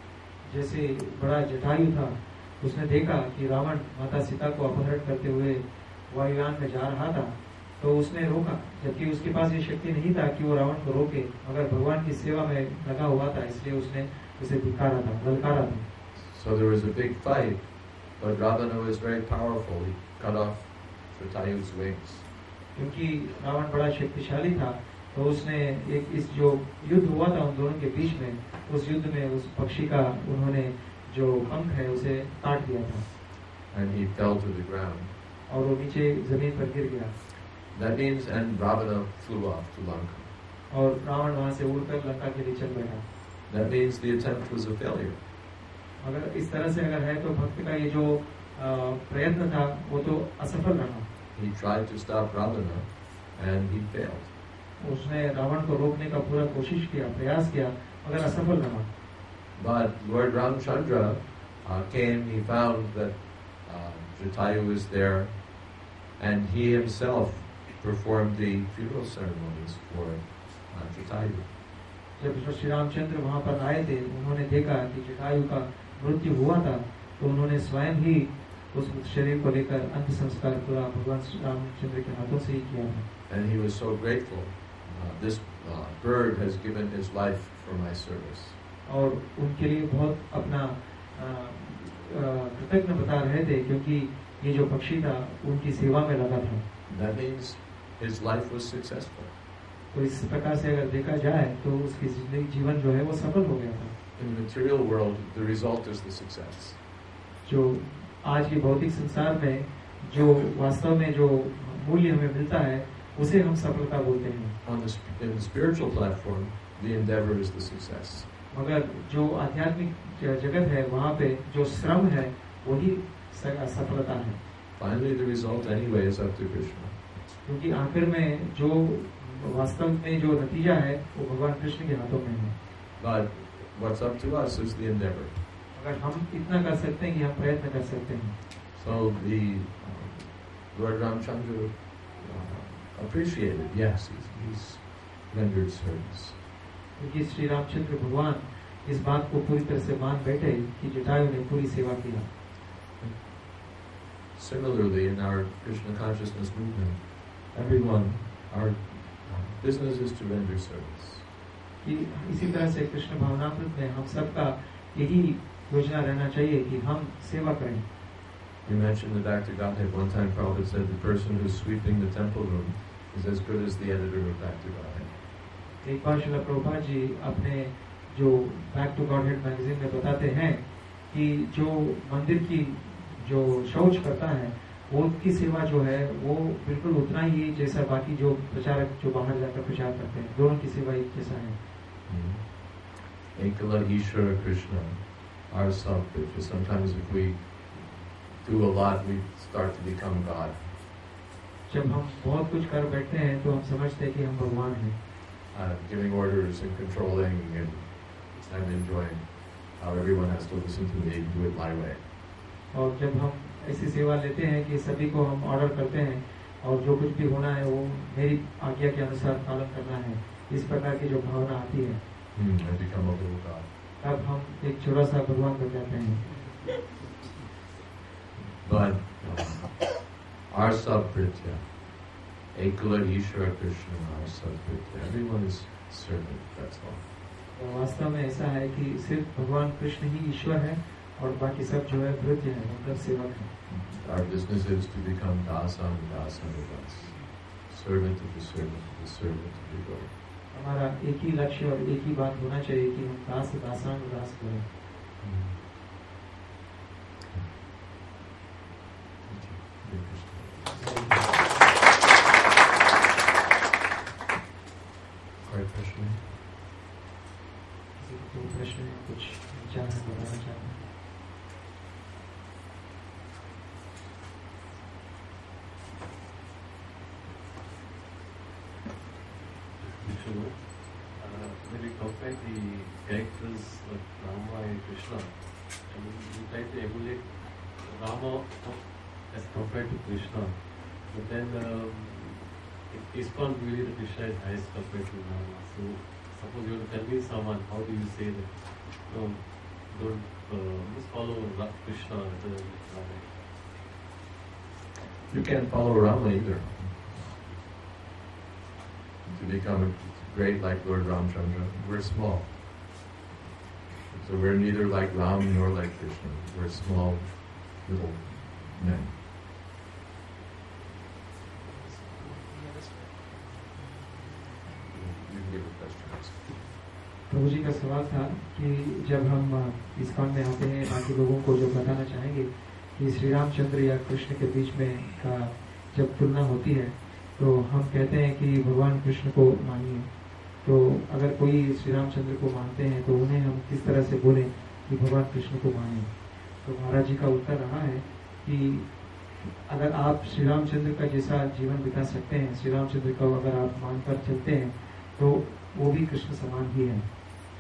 जैसे बड़ा जटायु था, उसने देखा कि रावण माता सीता को अपहरण करते हुए वायुयान में जा रहा था, तो उसने रोका, जबकि उसके पास ये शक्ति नहीं था कि वो रावण को रोके, मगर भगवान की सेवा में लगा हुआ था, इसलिए उसने उसे धिक्कारा था, ललकारा था। So there was a big fight, but Ravana was very powerful. He cut off Jatayu's wings. क्योंकि रावण बड़ा शक्तिशाली था, तो उसने एक इस जो युद्ध हुआ था उन दोनों के बीच में, उस युद्ध में उस पक्षी का उन्होंने जो पंख है उसे काट दिया था। And he fell to the ground. और वो नीचे जमीन पर गिर गया। That means, and Ravana flew off to Lanka. और रावण वहाँ से उड़कर लंका के लिए चल बैठा। That means the attempt was a failure. अगर इस तरह से अगर है तो भक्त का ये जो प्रयत्न था वो तो असफल रहा। He tried to stop Ravana, and he failed. उसने रावण को रोकने का पूरा कोशिश किया, प्रयास किया, मगर असफल रहा। But Lord Ramchandra uh, came. He found that uh, Jatayu was there, and he himself performed the funeral ceremonies for uh, Jatayu. जब श्री रामचंद्र वहाँ पर आए थे, उन्होंने देखा कि जटायु का मृत्यु हुआ था, तो उन्होंने स्वयं ही उस शरीर को लेकर अंत संस्कार पूरा भगवान श्री रामचंद्र के हाथों से ही किया था। And he was so grateful. Uh, this uh, bird has given his life for my service. और उनके लिए बहुत अपना कृतज्ञ बता रहे थे, क्योंकि ये जो पक्षी था उनकी सेवा में लगा था। That means his life was successful. तो इस प्रकार से अगर देखा जाए तो उसकी जिंदगी जीवन जो है वो सफल हो गया था। In the material world, the result is the success. जो आज के भौतिक संसार में जो वास्तव में जो मूल्य हमें मिलता है उसे हम सफलता बोलते हैं। On the in the spiritual platform, the endeavor is the success. मगर जो आध्यात्मिक जगत है वहाँ पे जो श्रम है वही सफलता है। Finally, the result anyway is up to Krishna. क्योंकि आखिर में जो वास्तव में जो नतीजा है वो भगवान कृष्ण के हाथों में है। But what's up to us is the endeavor. अगर हम इतना कर सकते हैं कि हम प्रयत्न कर सकते हैं। So the um, Lord Ramchandra uh, appreciated. Yes, he's, he's rendered service. क्योंकि श्री रामचंद्र भगवान इस बात को पूरी तरह से मान बैठे कि जटायु ने पूरी सेवा किया। Similarly, in our Krishna consciousness movement, everyone, our business is to render service. कि इसी तरह से कृष्ण भावनामृत में हम सबका यही योजना रहना चाहिए कि हम सेवा करें। You mentioned the Back to Godhead. One time Prabhupada said the person who's sweeping the temple room is as good as the editor of Back to Godhead. एक बार श्रील प्रभुपाद जी अपने जो बैक टू गॉडहेड मैगजीन में बताते हैं कि जो मंदिर की जो शौच करता है वो की सेवा जो है वो बिल्कुल उतना ही जैसा बाकी जो प्रचारक जो बाहर जाकर प्रचार करते हैं, दोनों की सेवा एक जैसा है। Ekala Ishvara Krishna, our self-picture. Sometimes if we do a lot, we start to become God. जब हम बहुत कुछ कर बैठते हैं तो हम समझते हैं कि हम भगवान हैं। Uh, giving orders and controlling and, and enjoying how everyone has to listen to me and do it my way. और जब हम ऐसी सेवा लेते हैं कि सभी को हम ऑर्डर करते हैं और जो कुछ भी होना है वो मेरी आज्ञा के अनुसार पालन करना है, इस प्रकार की जो भावना आती है hmm, I become a little God. तब हम एक छोटा सा भगवान बन जाते हैं। But uh, our sub-pritya, Ekala Ishvara Krishna, our sub-pritya, everyone is servant, that's all. वास्तव में ऐसा है कि सिर्फ भगवान कृष्ण ही ईश्वर है और बाकी सब जो है भृत्य है, मतलब सेवक है। Our business is to become dasa and dasa of us, servant of the servant of the servant of the Lord. हमारा एक ही लक्ष्य और एक ही बात होना चाहिए कि हम दास दासान दास करें। कोई प्रश्न? कोई प्रश्न है, कुछ विचार है बताना चाहते हैं? Uh, when we compare the characters of Rama and Krishna, I mean, we try to emulate Rama as compared to Krishna, but then um, ISKCON really the Krishna is highest compared to Rama. So suppose you want to convince someone, how do you say that? No, don't uh, just follow Krishna rather than Rama. You can't follow Rama either. To become great like Lord Ramchandra, we're small. So we're neither like Ram nor like Krishna. We're small little men. You can give a question. प्रभु जी का सवाल था कि जब हम ISKCON में आते हैं, बाकी लोगों को जो बताना चाहेंगे कि श्री रामचंद्र या कृष्ण के बीच में का जब तुलना होती है तो हम कहते हैं कि भगवान कृष्ण को मानिए। तो अगर कोई श्री रामचंद्र को मानते हैं तो उन्हें हम किस तरह से बोलें कि भगवान कृष्ण को मानिए? तो महाराज जी का उत्तर रहा है कि अगर आप श्री रामचंद्र का जैसा जीवन बिता सकते हैं, श्री रामचंद्र को अगर आप मानकर चलते हैं तो वो भी कृष्ण समान ही है।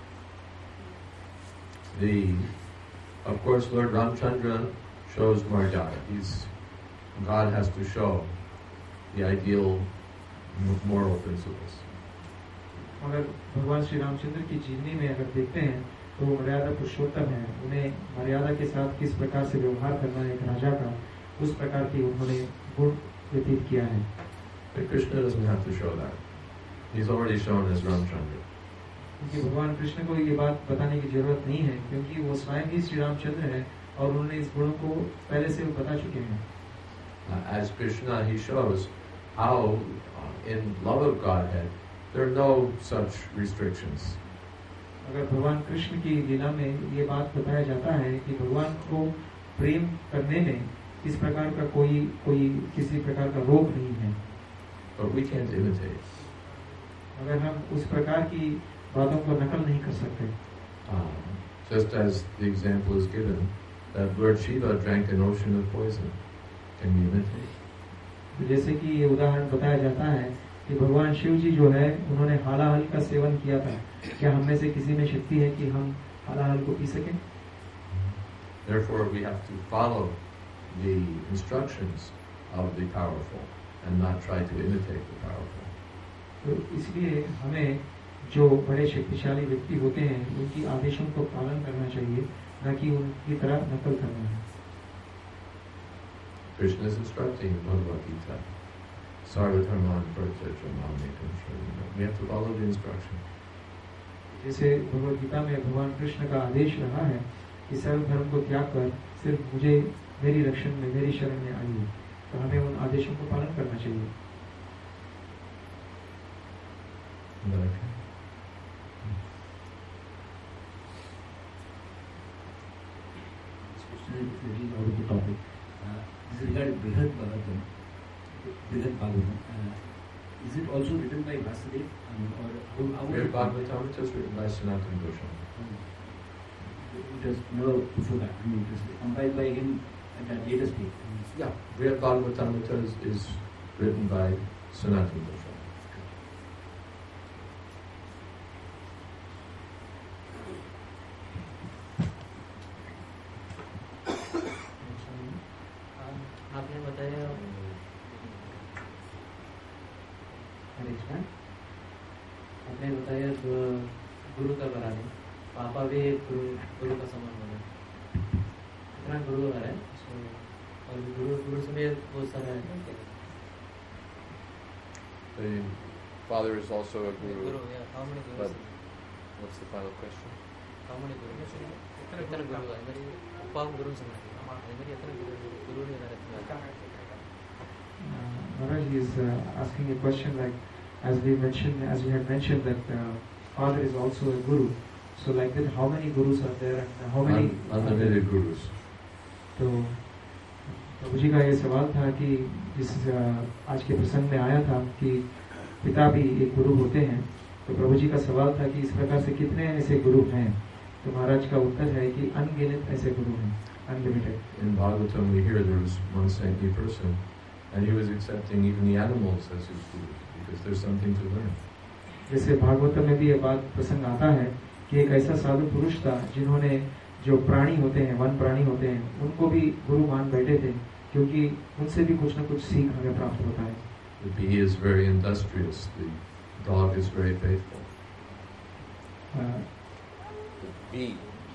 The, of course, Lord Ramchandra shows Marjada. He's God has to show the ideal moral principles. अगर भगवान श्री रामचंद्र की जीवनी में अगर देखते हैं तो मर्यादा पुरुषोत्तम है, उन्हें मर्यादा के साथ किस प्रकार से व्यवहार करना है एक राजा का, उस प्रकार की उन्होंने गुण व्यतीत किया है। But Krishna doesn't have to show that. He's already shown as Ramchandra. क्योंकि भगवान कृष्ण को ये बात बताने की जरूरत नहीं है, क्योंकि वो स्वयं ही श्री रामचंद्र है और उन्होंने इस गुणों को पहले से बता चुके हैं। Uh, as Krishna, he shows how uh, in love of Godhead there are no such restrictions. अगर भगवान कृष्ण की लीला में ये बात बताया जाता है कि भगवान को प्रेम करने में इस प्रकार का कोई कोई किसी प्रकार का रोक नहीं है। But we can't imitate. अगर हम उस प्रकार की बातों को नकल नहीं कर सकते। Um, just as the example is given that Lord Shiva drank an ocean of poison. Can we imitate? जैसे कि ये उदाहरण बताया जाता है कि भगवान शिव जी जो है उन्होंने हालाहल का सेवन किया था, क्या हम में से किसी में शक्ति है कि हम हालाहल को पी सकें? Therefore, we have to follow the instructions of the powerful and not try to imitate the powerful. तो इसलिए हमें जो बड़े शक्तिशाली व्यक्ति होते हैं उनकी आदेशों को पालन करना चाहिए, न कि उनकी तरह नकल करना है। Krishna is instructing in Bhagavad Gita, Sarva-dharman parityajya mamekam shranam. We have to follow the instruction. जैसे भगवद गीता में भगवान कृष्ण का आदेश रहा है कि सर्व धर्म को त्याग कर सिर्फ मुझे मेरी रक्षण में मेरी शरण में आइए, तो हमें उन आदेशों को पालन करना चाहिए। Topic This is regarding Brihad Bhagavatam. Brihad Bhagavatam. Uh, is it also written by Vasudev? Um, or how, how Brihad Bhagavatam is written by Sanatana Goswami. Um, it was never before that. I mean, it was compiled by him at that later stage. Um, Yeah, Brihad Bhagavatam is, is written by Sanatana Goswami. आपने बताया आपने बताया गुरु का कराने, पापा भी एक गुरु, गुरु का समान बने। इतना गुरु आ रहा है और गुरु गुरु से बहुत सारा है। The father is also a guru. Guru, yeah. How many But gurus? what's the final question? How many gurus? इतना गुरु है मेरी उपाम गुरु समझ मेरी इतना गुरु गुरु नहीं रहता। Maharaj is uh, asking a question like, as we mentioned, as we had mentioned that uh, father is also a guru. So like that, how many gurus are there and how many? Un- unlimited gurus. तो प्रभु जी का ये सवाल था कि जिस आज के प्रसंग में आया था कि पिता भी एक गुरु होते हैं, तो प्रभु जी का सवाल था कि इस प्रकार से कितने ऐसे गुरु हैं? तो महाराज का उत्तर है कि अनगिनत ऐसे गुरु हैं, unlimited. In Bhagavatam we hear there was one saintly person and he was accepting even the animals as his gurus because there's something to learn. जैसे भागवतम में भी ये बात प्रसंग आता है कि एक ऐसा साधु पुरुष था जिन्होंने जो प्राणी होते हैं, वन प्राणी होते हैं, उनको भी गुरु मान बैठे थे क्योंकि उनसे भी कुछ न कुछ सीख हमें प्राप्त होता है। The bee is very industrious, the dog is very faithful. Uh, The bee.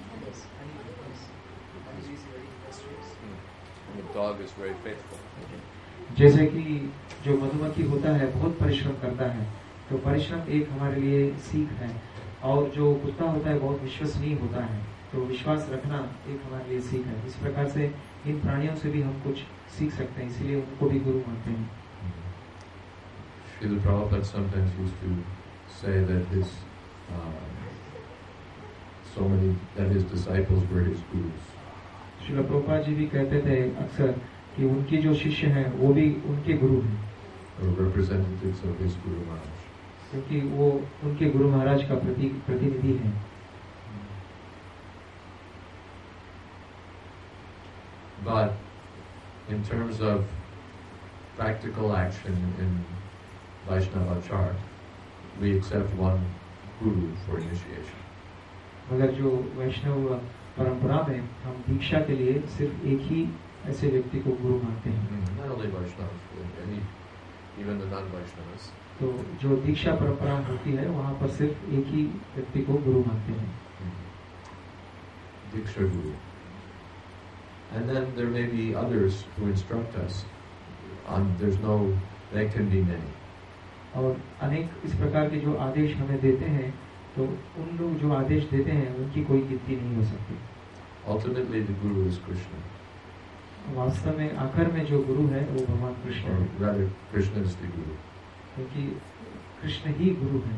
And the dog is very faithful. जैसे कि जो मधुमक्खी होता है बहुत परिश्रम करता है, तो परिश्रम एक हमारे लिए सीख है, और जो कुत्ता होता है बहुत विश्वसनीय होता है, तो विश्वास रखना एक हमारे लिए सीख है। इस प्रकार से इन प्राणियों से भी हम कुछ सीख सकते हैं, इसलिए उनको भी गुरु मानते हैं। Srila Prabhupada sometimes used to say that his uh, so many that his disciples were his gurus. Srila Prabhupada ji भी कहते थे अक्सर कि उनके जो शिष्य हैं वो भी उनके गुरु हैं, Or representatives of his Guru Maharaj. क्योंकि वो उनके गुरु महाराज का प्रति प्रतिनिधि हैं। But in terms of practical action in Vaishnavachar, we accept one guru for initiation. मगर जो वैष्णव परंपरा में हम दीक्षा के लिए सिर्फ एक ही ऐसे व्यक्ति को गुरु मानते हैं। Not only Vaishnavas, any, even the non-Vaishnavas. तो जो दीक्षा परंपरा होती है वहाँ पर सिर्फ एक ही व्यक्ति को गुरु मानते हैं, Diksha Guru. And then there may be others who instruct us. On, there's no, they can be many. और अनेक इस प्रकार के जो आदेश हमें देते हैं तो उन लोग जो आदेश देते हैं उनकी कोई गिनती नहीं हो सकती। Ultimately, the Guru is Krishna. वास्तव में आखिर में जो गुरु है वो भगवान कृष्ण Or है, rather, Krishna is the Guru. क्योंकि कृष्ण ही गुरु है।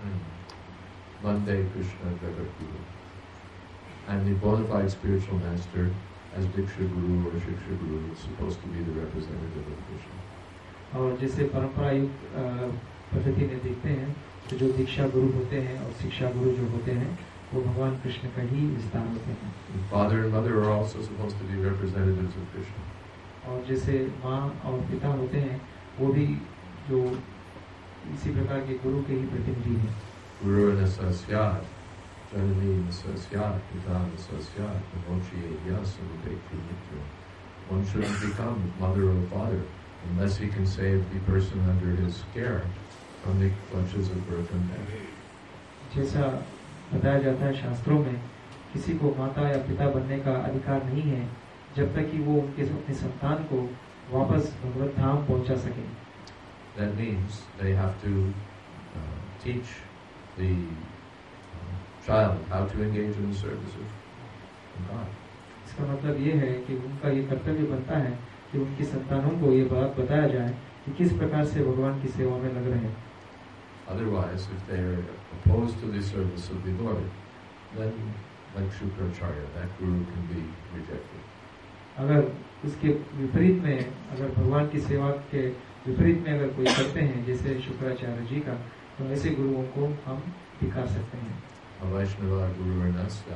Vande Krishna Jagat Guru. And the bona fide spiritual master, as Diksha Guru or Shiksha Guru, is supposed to be the representative of Krishna. और जैसे परंपरा युक्त पद्धति में देखते हैं तो जो दीक्षा गुरु होते हैं और शिक्षा गुरु जो होते हैं वो भगवान कृष्ण का ही विस्तार होते हैं। And father and mother are also supposed to be representatives of Krishna. और जैसे माँ और पिता होते हैं वो भी जो इसी प्रकार के गुरु के ही प्रतिनिधि हैं। Guru and Sasyat, Janani and Sasyat, Pita and Sasyat, Mochi Yas and Bhakti Nitya. One shouldn't become mother or father unless he can save the person under his care from the clutches of birth and death. जैसा बताया जाता है शास्त्रों में, किसी को माता या पिता बनने का अधिकार नहीं है जब तक कि वो उनके अपने संतान को वापस भगवत धाम पहुंचा सके। That means they have to uh, teach the uh, child how to engage in the service of God. इसका मतलब ये है कि उनका ये कर्तव्य बनता है कि उनकी संतानों को ये बात बताया जाए कि किस प्रकार से भगवान की सेवा में लग रहे हैं। Otherwise, if they are opposed to the service of the Lord, then like Shukracharya, that guru can be rejected. अगर उसके विपरीत में, अगर भगवान की सेवा के विपरीत में अगर कोई करते हैं जैसे शुक्राचार्य जी का, तो ऐसे गुरुओं को हम धिक्कार सकते हैं। A Vaishnava guru or Nasya,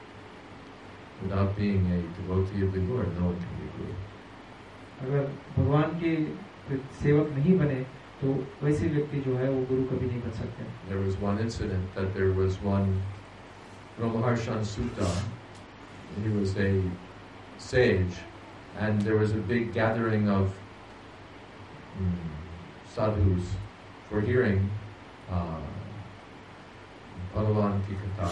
without being a devotee of the Lord, no one can be guru. अगर भगवान के सेवक नहीं बने तो वैसे व्यक्ति जो है वो गुरु कभी नहीं बन सकते। There was one incident that there was one Brahmaharshan Sutta. He was a sage, and there was a big gathering of um, sadhus for hearing uh, Bhagavan ki katha.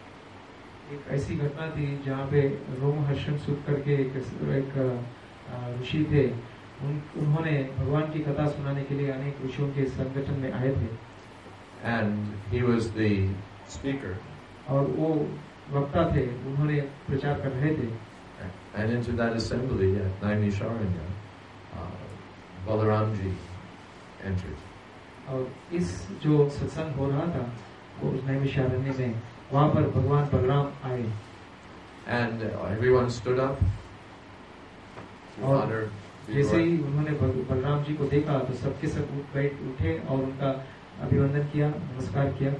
एक ऐसी घटना थी जहाँ पे रोमहर्षण सूत करके एक, एक ऋषि थे, उन उन्होंने भगवान की कथा सुनाने के लिए अनेक ऋषियों के संगठन में आए थे। And he was the speaker. और वो वक्ता थे, उन्होंने प्रचार कर रहे थे। And into that assembly at Naimisharanya, uh, Balaramji entered. और इस जो सत्संग हो रहा था वो उस नैमिषारण्य में, वहाँ पर भगवान बलराम आए। And uh, everyone stood up to और honor the जैसे Lord. ही उन्होंने बलराम जी को देखा तो सबके सब उठ बैठ उठे और उनका अभिवंदन किया, नमस्कार किया।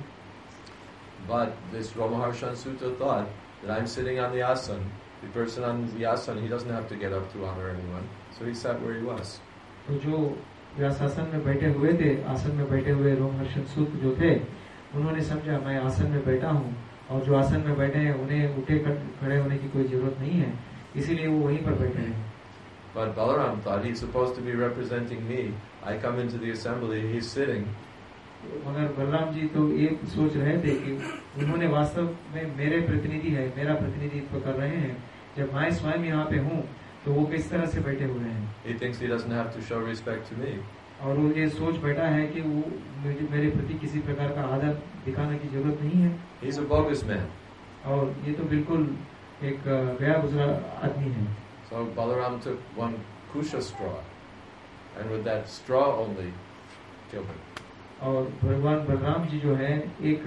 But this Ramaharshan Sutta thought that I'm sitting on the asana. The person on the asana, he doesn't have to get up to honor anyone. So he sat where he was. तो जो व्यासासन में बैठे हुए थे, आसन में बैठे हुए रोमहर्षण सूत जो थे, उन्होंने समझा मैं आसन में बैठा हूँ और जो आसन में बैठे हैं उन्हें उठे खड़े होने की कोई जरूरत नहीं है, इसीलिए वो वहीं पर बैठे हैं। But Balaram thought he's supposed to be representing me. I come into the assembly, he's sitting. मगर बलराम जी तो ये सोच रहे थे कि उन्होंने वास्तव में मेरे प्रतिनिधि है, मेरा प्रतिनिधित्व कर रहे हैं, जब मैं स्वयं यहाँ पे हूँ तो वो किस तरह से बैठे हुए हैं। He thinks he doesn't have to show respect to me. और वो ये सोच बैठा है कि वो मुझे मेरे प्रति किसी प्रकार का आदर दिखाने की जरूरत नहीं है। He's a bogus man. और ये तो बिल्कुल एक गया गुजरा आदमी है। So Balaram took one kusha straw, and with that straw only, killed him. और भगवान बलराम जी जो है एक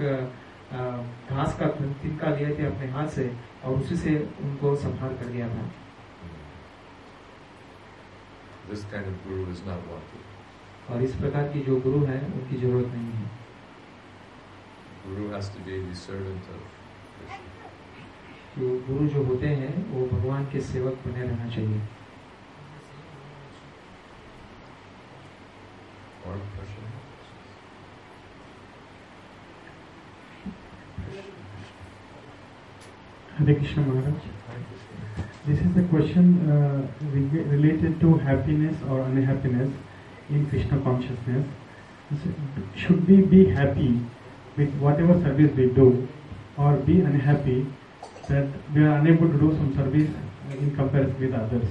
घास का तिनका लिए थे अपने हाथ से और उसी से उनको संहार कर दिया था। This kind of guru is not wanted. और इस प्रकार की जो गुरु है उनकी जरूरत नहीं है। Guru has to be the servant of Krishna. जो गुरु जो होते हैं वो भगवान के सेवक बने रहना चाहिए। और प्रश्न? Hare Krishna Maharaj. This is the question uh, re- related to happiness or unhappiness in Krishna consciousness. Should we be happy with whatever service we do, or be unhappy that we are unable to do some service in comparison with others?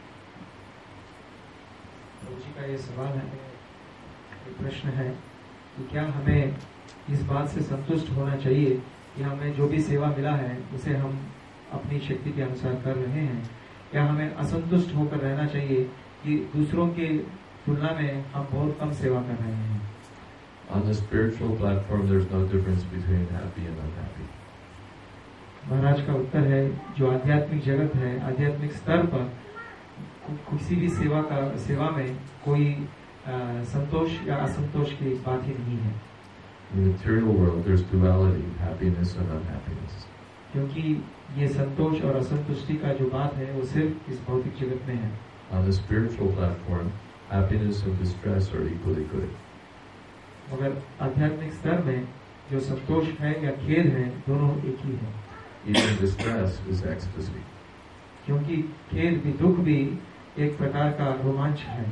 प्रभु जी का ये सवाल है, ये प्रश्न है कि क्या हमें इस बात से संतुष्ट होना चाहिए कि हमें जो भी सेवा मिला है उसे हम अपनी शक्ति के अनुसार कर रहे हैं, या हमें असंतुष्ट होकर रहना चाहिए कि दूसरों के तुलना में हम बहुत कम सेवा कर रहे हैं। On the spiritual platform, there's no difference between happy and unhappy. महाराज का उत्तर है, जो आध्यात्मिक जगत है, आध्यात्मिक स्तर पर किसी भी सेवा का सेवा में कोई आ, संतोष या असंतोष की बात ही नहीं है। In the material world, there's duality, happiness and unhappiness. क्योंकि ये संतोष और असंतुष्टि का जो बात है वो सिर्फ इस भौतिक जगत में है। On the spiritual platform, happiness and distress are equally good. मगर आध्यात्मिक स्तर में जो संतोष है या खेद है, दोनों एक ही है। Even distress is ecstasy. क्योंकि खेद भी, दुख भी एक प्रकार का रोमांच है।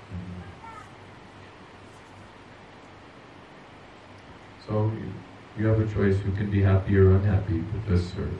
So you have a choice. You can be happy or unhappy, but just serve.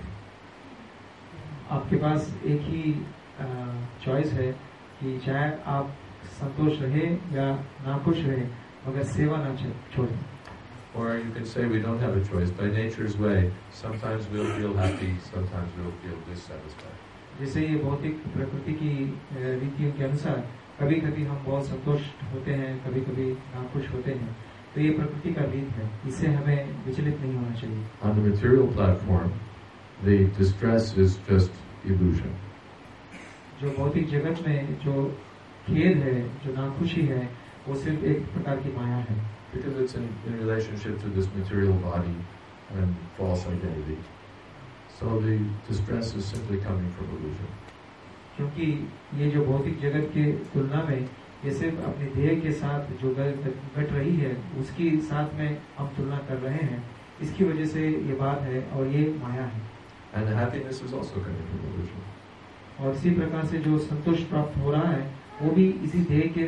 आपके पास एक ही चॉइस है कि चाहे आप संतोष रहे या नाखुश रहे, मगर सेवा ना छोड़ें। Or you can say we don't have a choice. By nature's way, sometimes we'll feel happy, sometimes we'll feel dissatisfied. जैसे ये भौतिक प्रकृति की रीतियों के अनुसार कभी कभी हम बहुत संतुष्ट होते हैं, कभी कभी नाखुश होते हैं, तो ये प्रकृति का रीत है, इससे हमें विचलित नहीं होना चाहिए। On the material platform, the distress is just illusion. जो भौतिक जगत में जो खेद है, जो नाखुशी है, वो सिर्फ एक प्रकार की माया है। Because it's in, in relationship to this material body and false identity. So the distress is simply coming from illusion. क्योंकि ये जो भौतिक जगत के तुलना में ये सिर्फ अपने देह के साथ जो घट रही है उसकी साथ में हम तुलना कर रहे हैं, इसकी वजह से ये बात है और ये माया है। And the happiness is also coming from illusion. और इसी प्रकार से जो संतोष प्राप्त हो रहा है वो भी इसी देह के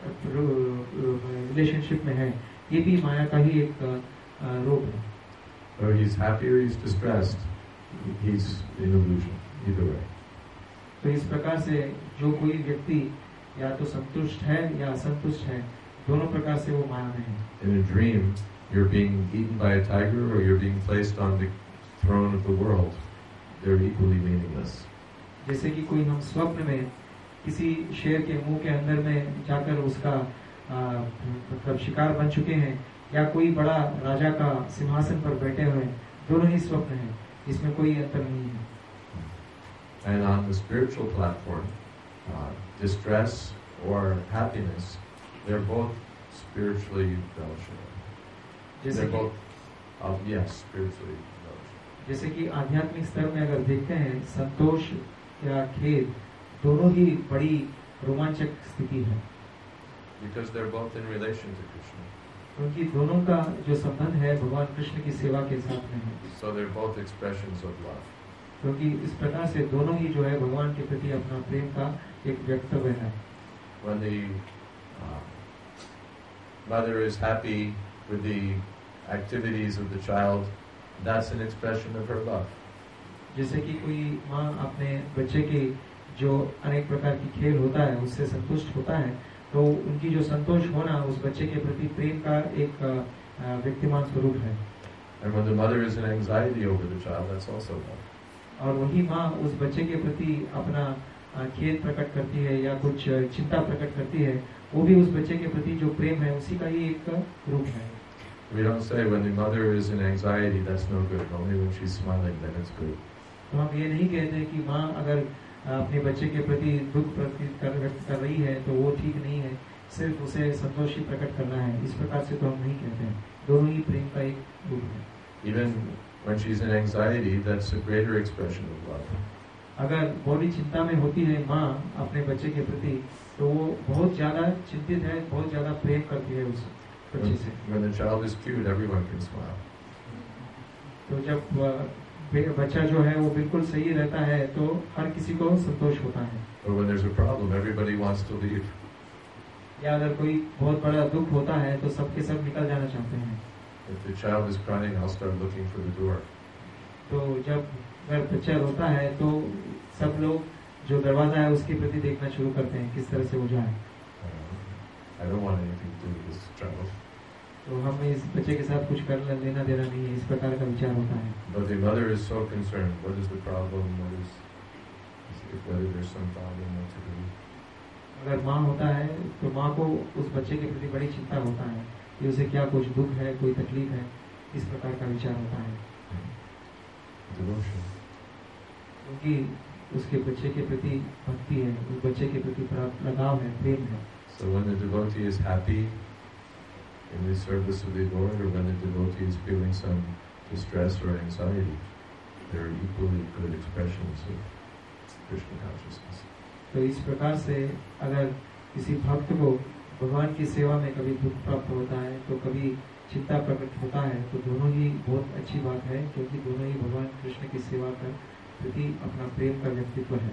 रिलेशनशिप में है, ये भी माया का ही एक रूप है। Whether he's happy or he's distressed, he's in illusion, either way. तो इस प्रकार से जो कोई व्यक्ति या तो संतुष्ट है या असंतुष्ट है, दोनों प्रकार से वो माया में है। In a dream, you're being eaten by a tiger or you're being placed on the throne of the world. They're equally meaningless. जैसे कि कोई हम स्वप्न में किसी शेर के मुंह के अंदर में जाकर उसका मतलब शिकार बन चुके हैं, या कोई बड़ा राजा का सिंहासन पर बैठे हुए, दोनों ही स्वप्न हैं, इसमें कोई अंतर नहीं है। And on the spiritual platform, uh, distress or happiness, they're both spiritually relishable. They're both, uh, yes, spiritually relishable. जैसे कि आध्यात्मिक स्तर में अगर देखते हैं, संतोष या खेद दोनों ही बड़ी रोमांचक स्थिति है। Because they're both in relation to Krishna. क्योंकि दोनों का जो संबंध है भगवान कृष्ण की सेवा के साथ में है। So they're both expressions of love. क्योंकि इस प्रकार से दोनों ही जो है भगवान के प्रति अपना प्रेम का एक वक्तव्य है। When the uh, mother is happy with the activities of the child, that's an expression of her love. जैसे कि कोई माँ अपने बच्चे के जो अनेक प्रकार की खेल होता है उससे संतुष्ट होता है, तो उनकी जो संतोष होना उस बच्चे के प्रति प्रेम का एक व्यक्तिमान स्वरूप है। And when the mother is in anxiety over the child, that's also love. और वही माँ उस बच्चे के प्रति अपना खेद प्रकट करती है या कुछ चिंता प्रकट करती है, वो भी उस बच्चे के प्रति जो प्रेम है उसी का ही एक रूप है। We don't say when the mother is in anxiety, that's no good. Only when she's smiling, then it's good. तो हम ये नहीं कहते कि माँ अगर अपने बच्चे के प्रति दुख प्रकट कर, कर रही है तो वो ठीक नहीं है, सिर्फ उसे संतोष ही प्रकट करना है, इस प्रकार से तो हम नहीं कहते हैं। दोनों ही प्रेम का एक रूप है। Even when she's in anxiety, that's a greater expression of love. अगर बहुत ही चिंता में होती है माँ अपने बच्चे के प्रति, तो वो बहुत ज्यादा चिंतित है, बहुत ज्यादा प्रेम करती है उस बच्चे से। When the child is cute, everyone can smile. तो जब बच्चा जो है वो बिल्कुल सही रहता है तो हर किसी को संतोष होता है। But when there's a problem, everybody wants to leave. या अगर कोई बहुत बड़ा दुख होता है तो सबके सब निकल जाना चाहते हैं। If the child is crying, I'll start looking for the door. तो जब अगर बच्चा रोता है तो सब लोग जो दरवाजा है उसके प्रति देखना शुरू करते हैं किस तरह से वो जाए। Uh, I don't want anything to do with this child. तो हमें इस बच्चे के साथ कुछ कर लेना देना नहीं है, इस प्रकार का विचार होता है. But the mother is so concerned. What is the problem? What is, if whether there's some problem, what to do? अगर माँ होता है तो माँ को उस बच्चे के प्रति बड़ी चिंता होता है कि उसे क्या कुछ दुख है, कोई तकलीफ है, इस प्रकार का विचार होता है. Devotion. क्योंकि उसके बच्चे के प्रति भक्ति है, उस बच्चे के प्रति लगाव है, प्रेम है. So when the devotee is happy in the service of the Lord, or when the devotee is feeling some distress or anxiety, they are equally good expressions of Krishna consciousness. तो इस प्रकार से अगर किसी भक्त को भगवान की सेवा में कभी दुख प्राप्त होता है तो कभी चिंता प्रकट होता है, तो दोनों ही बहुत अच्छी बात है, क्योंकि दोनों ही भगवान कृष्ण की सेवा कर प्रति अपना प्रेम का व्यक्तित्व है.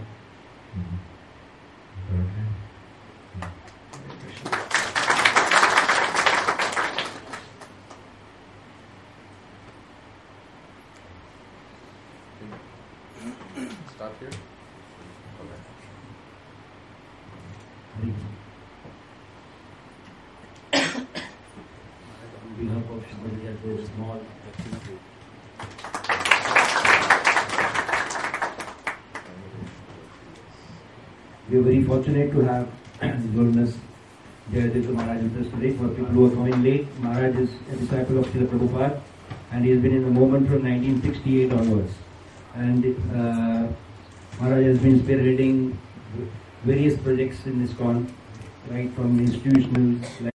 Stop here. On behalf of Shambhaji, a very small activity. We are very fortunate to have Gurnas Jayadeva Maharaj with us today. For people who are coming late, Maharaj is a disciple of Srila Prabhupada, and he has been in the movement from nineteen sixty-eight onwards. And uh, Maharaj has been spearheading various projects in ISKCON, right from institutional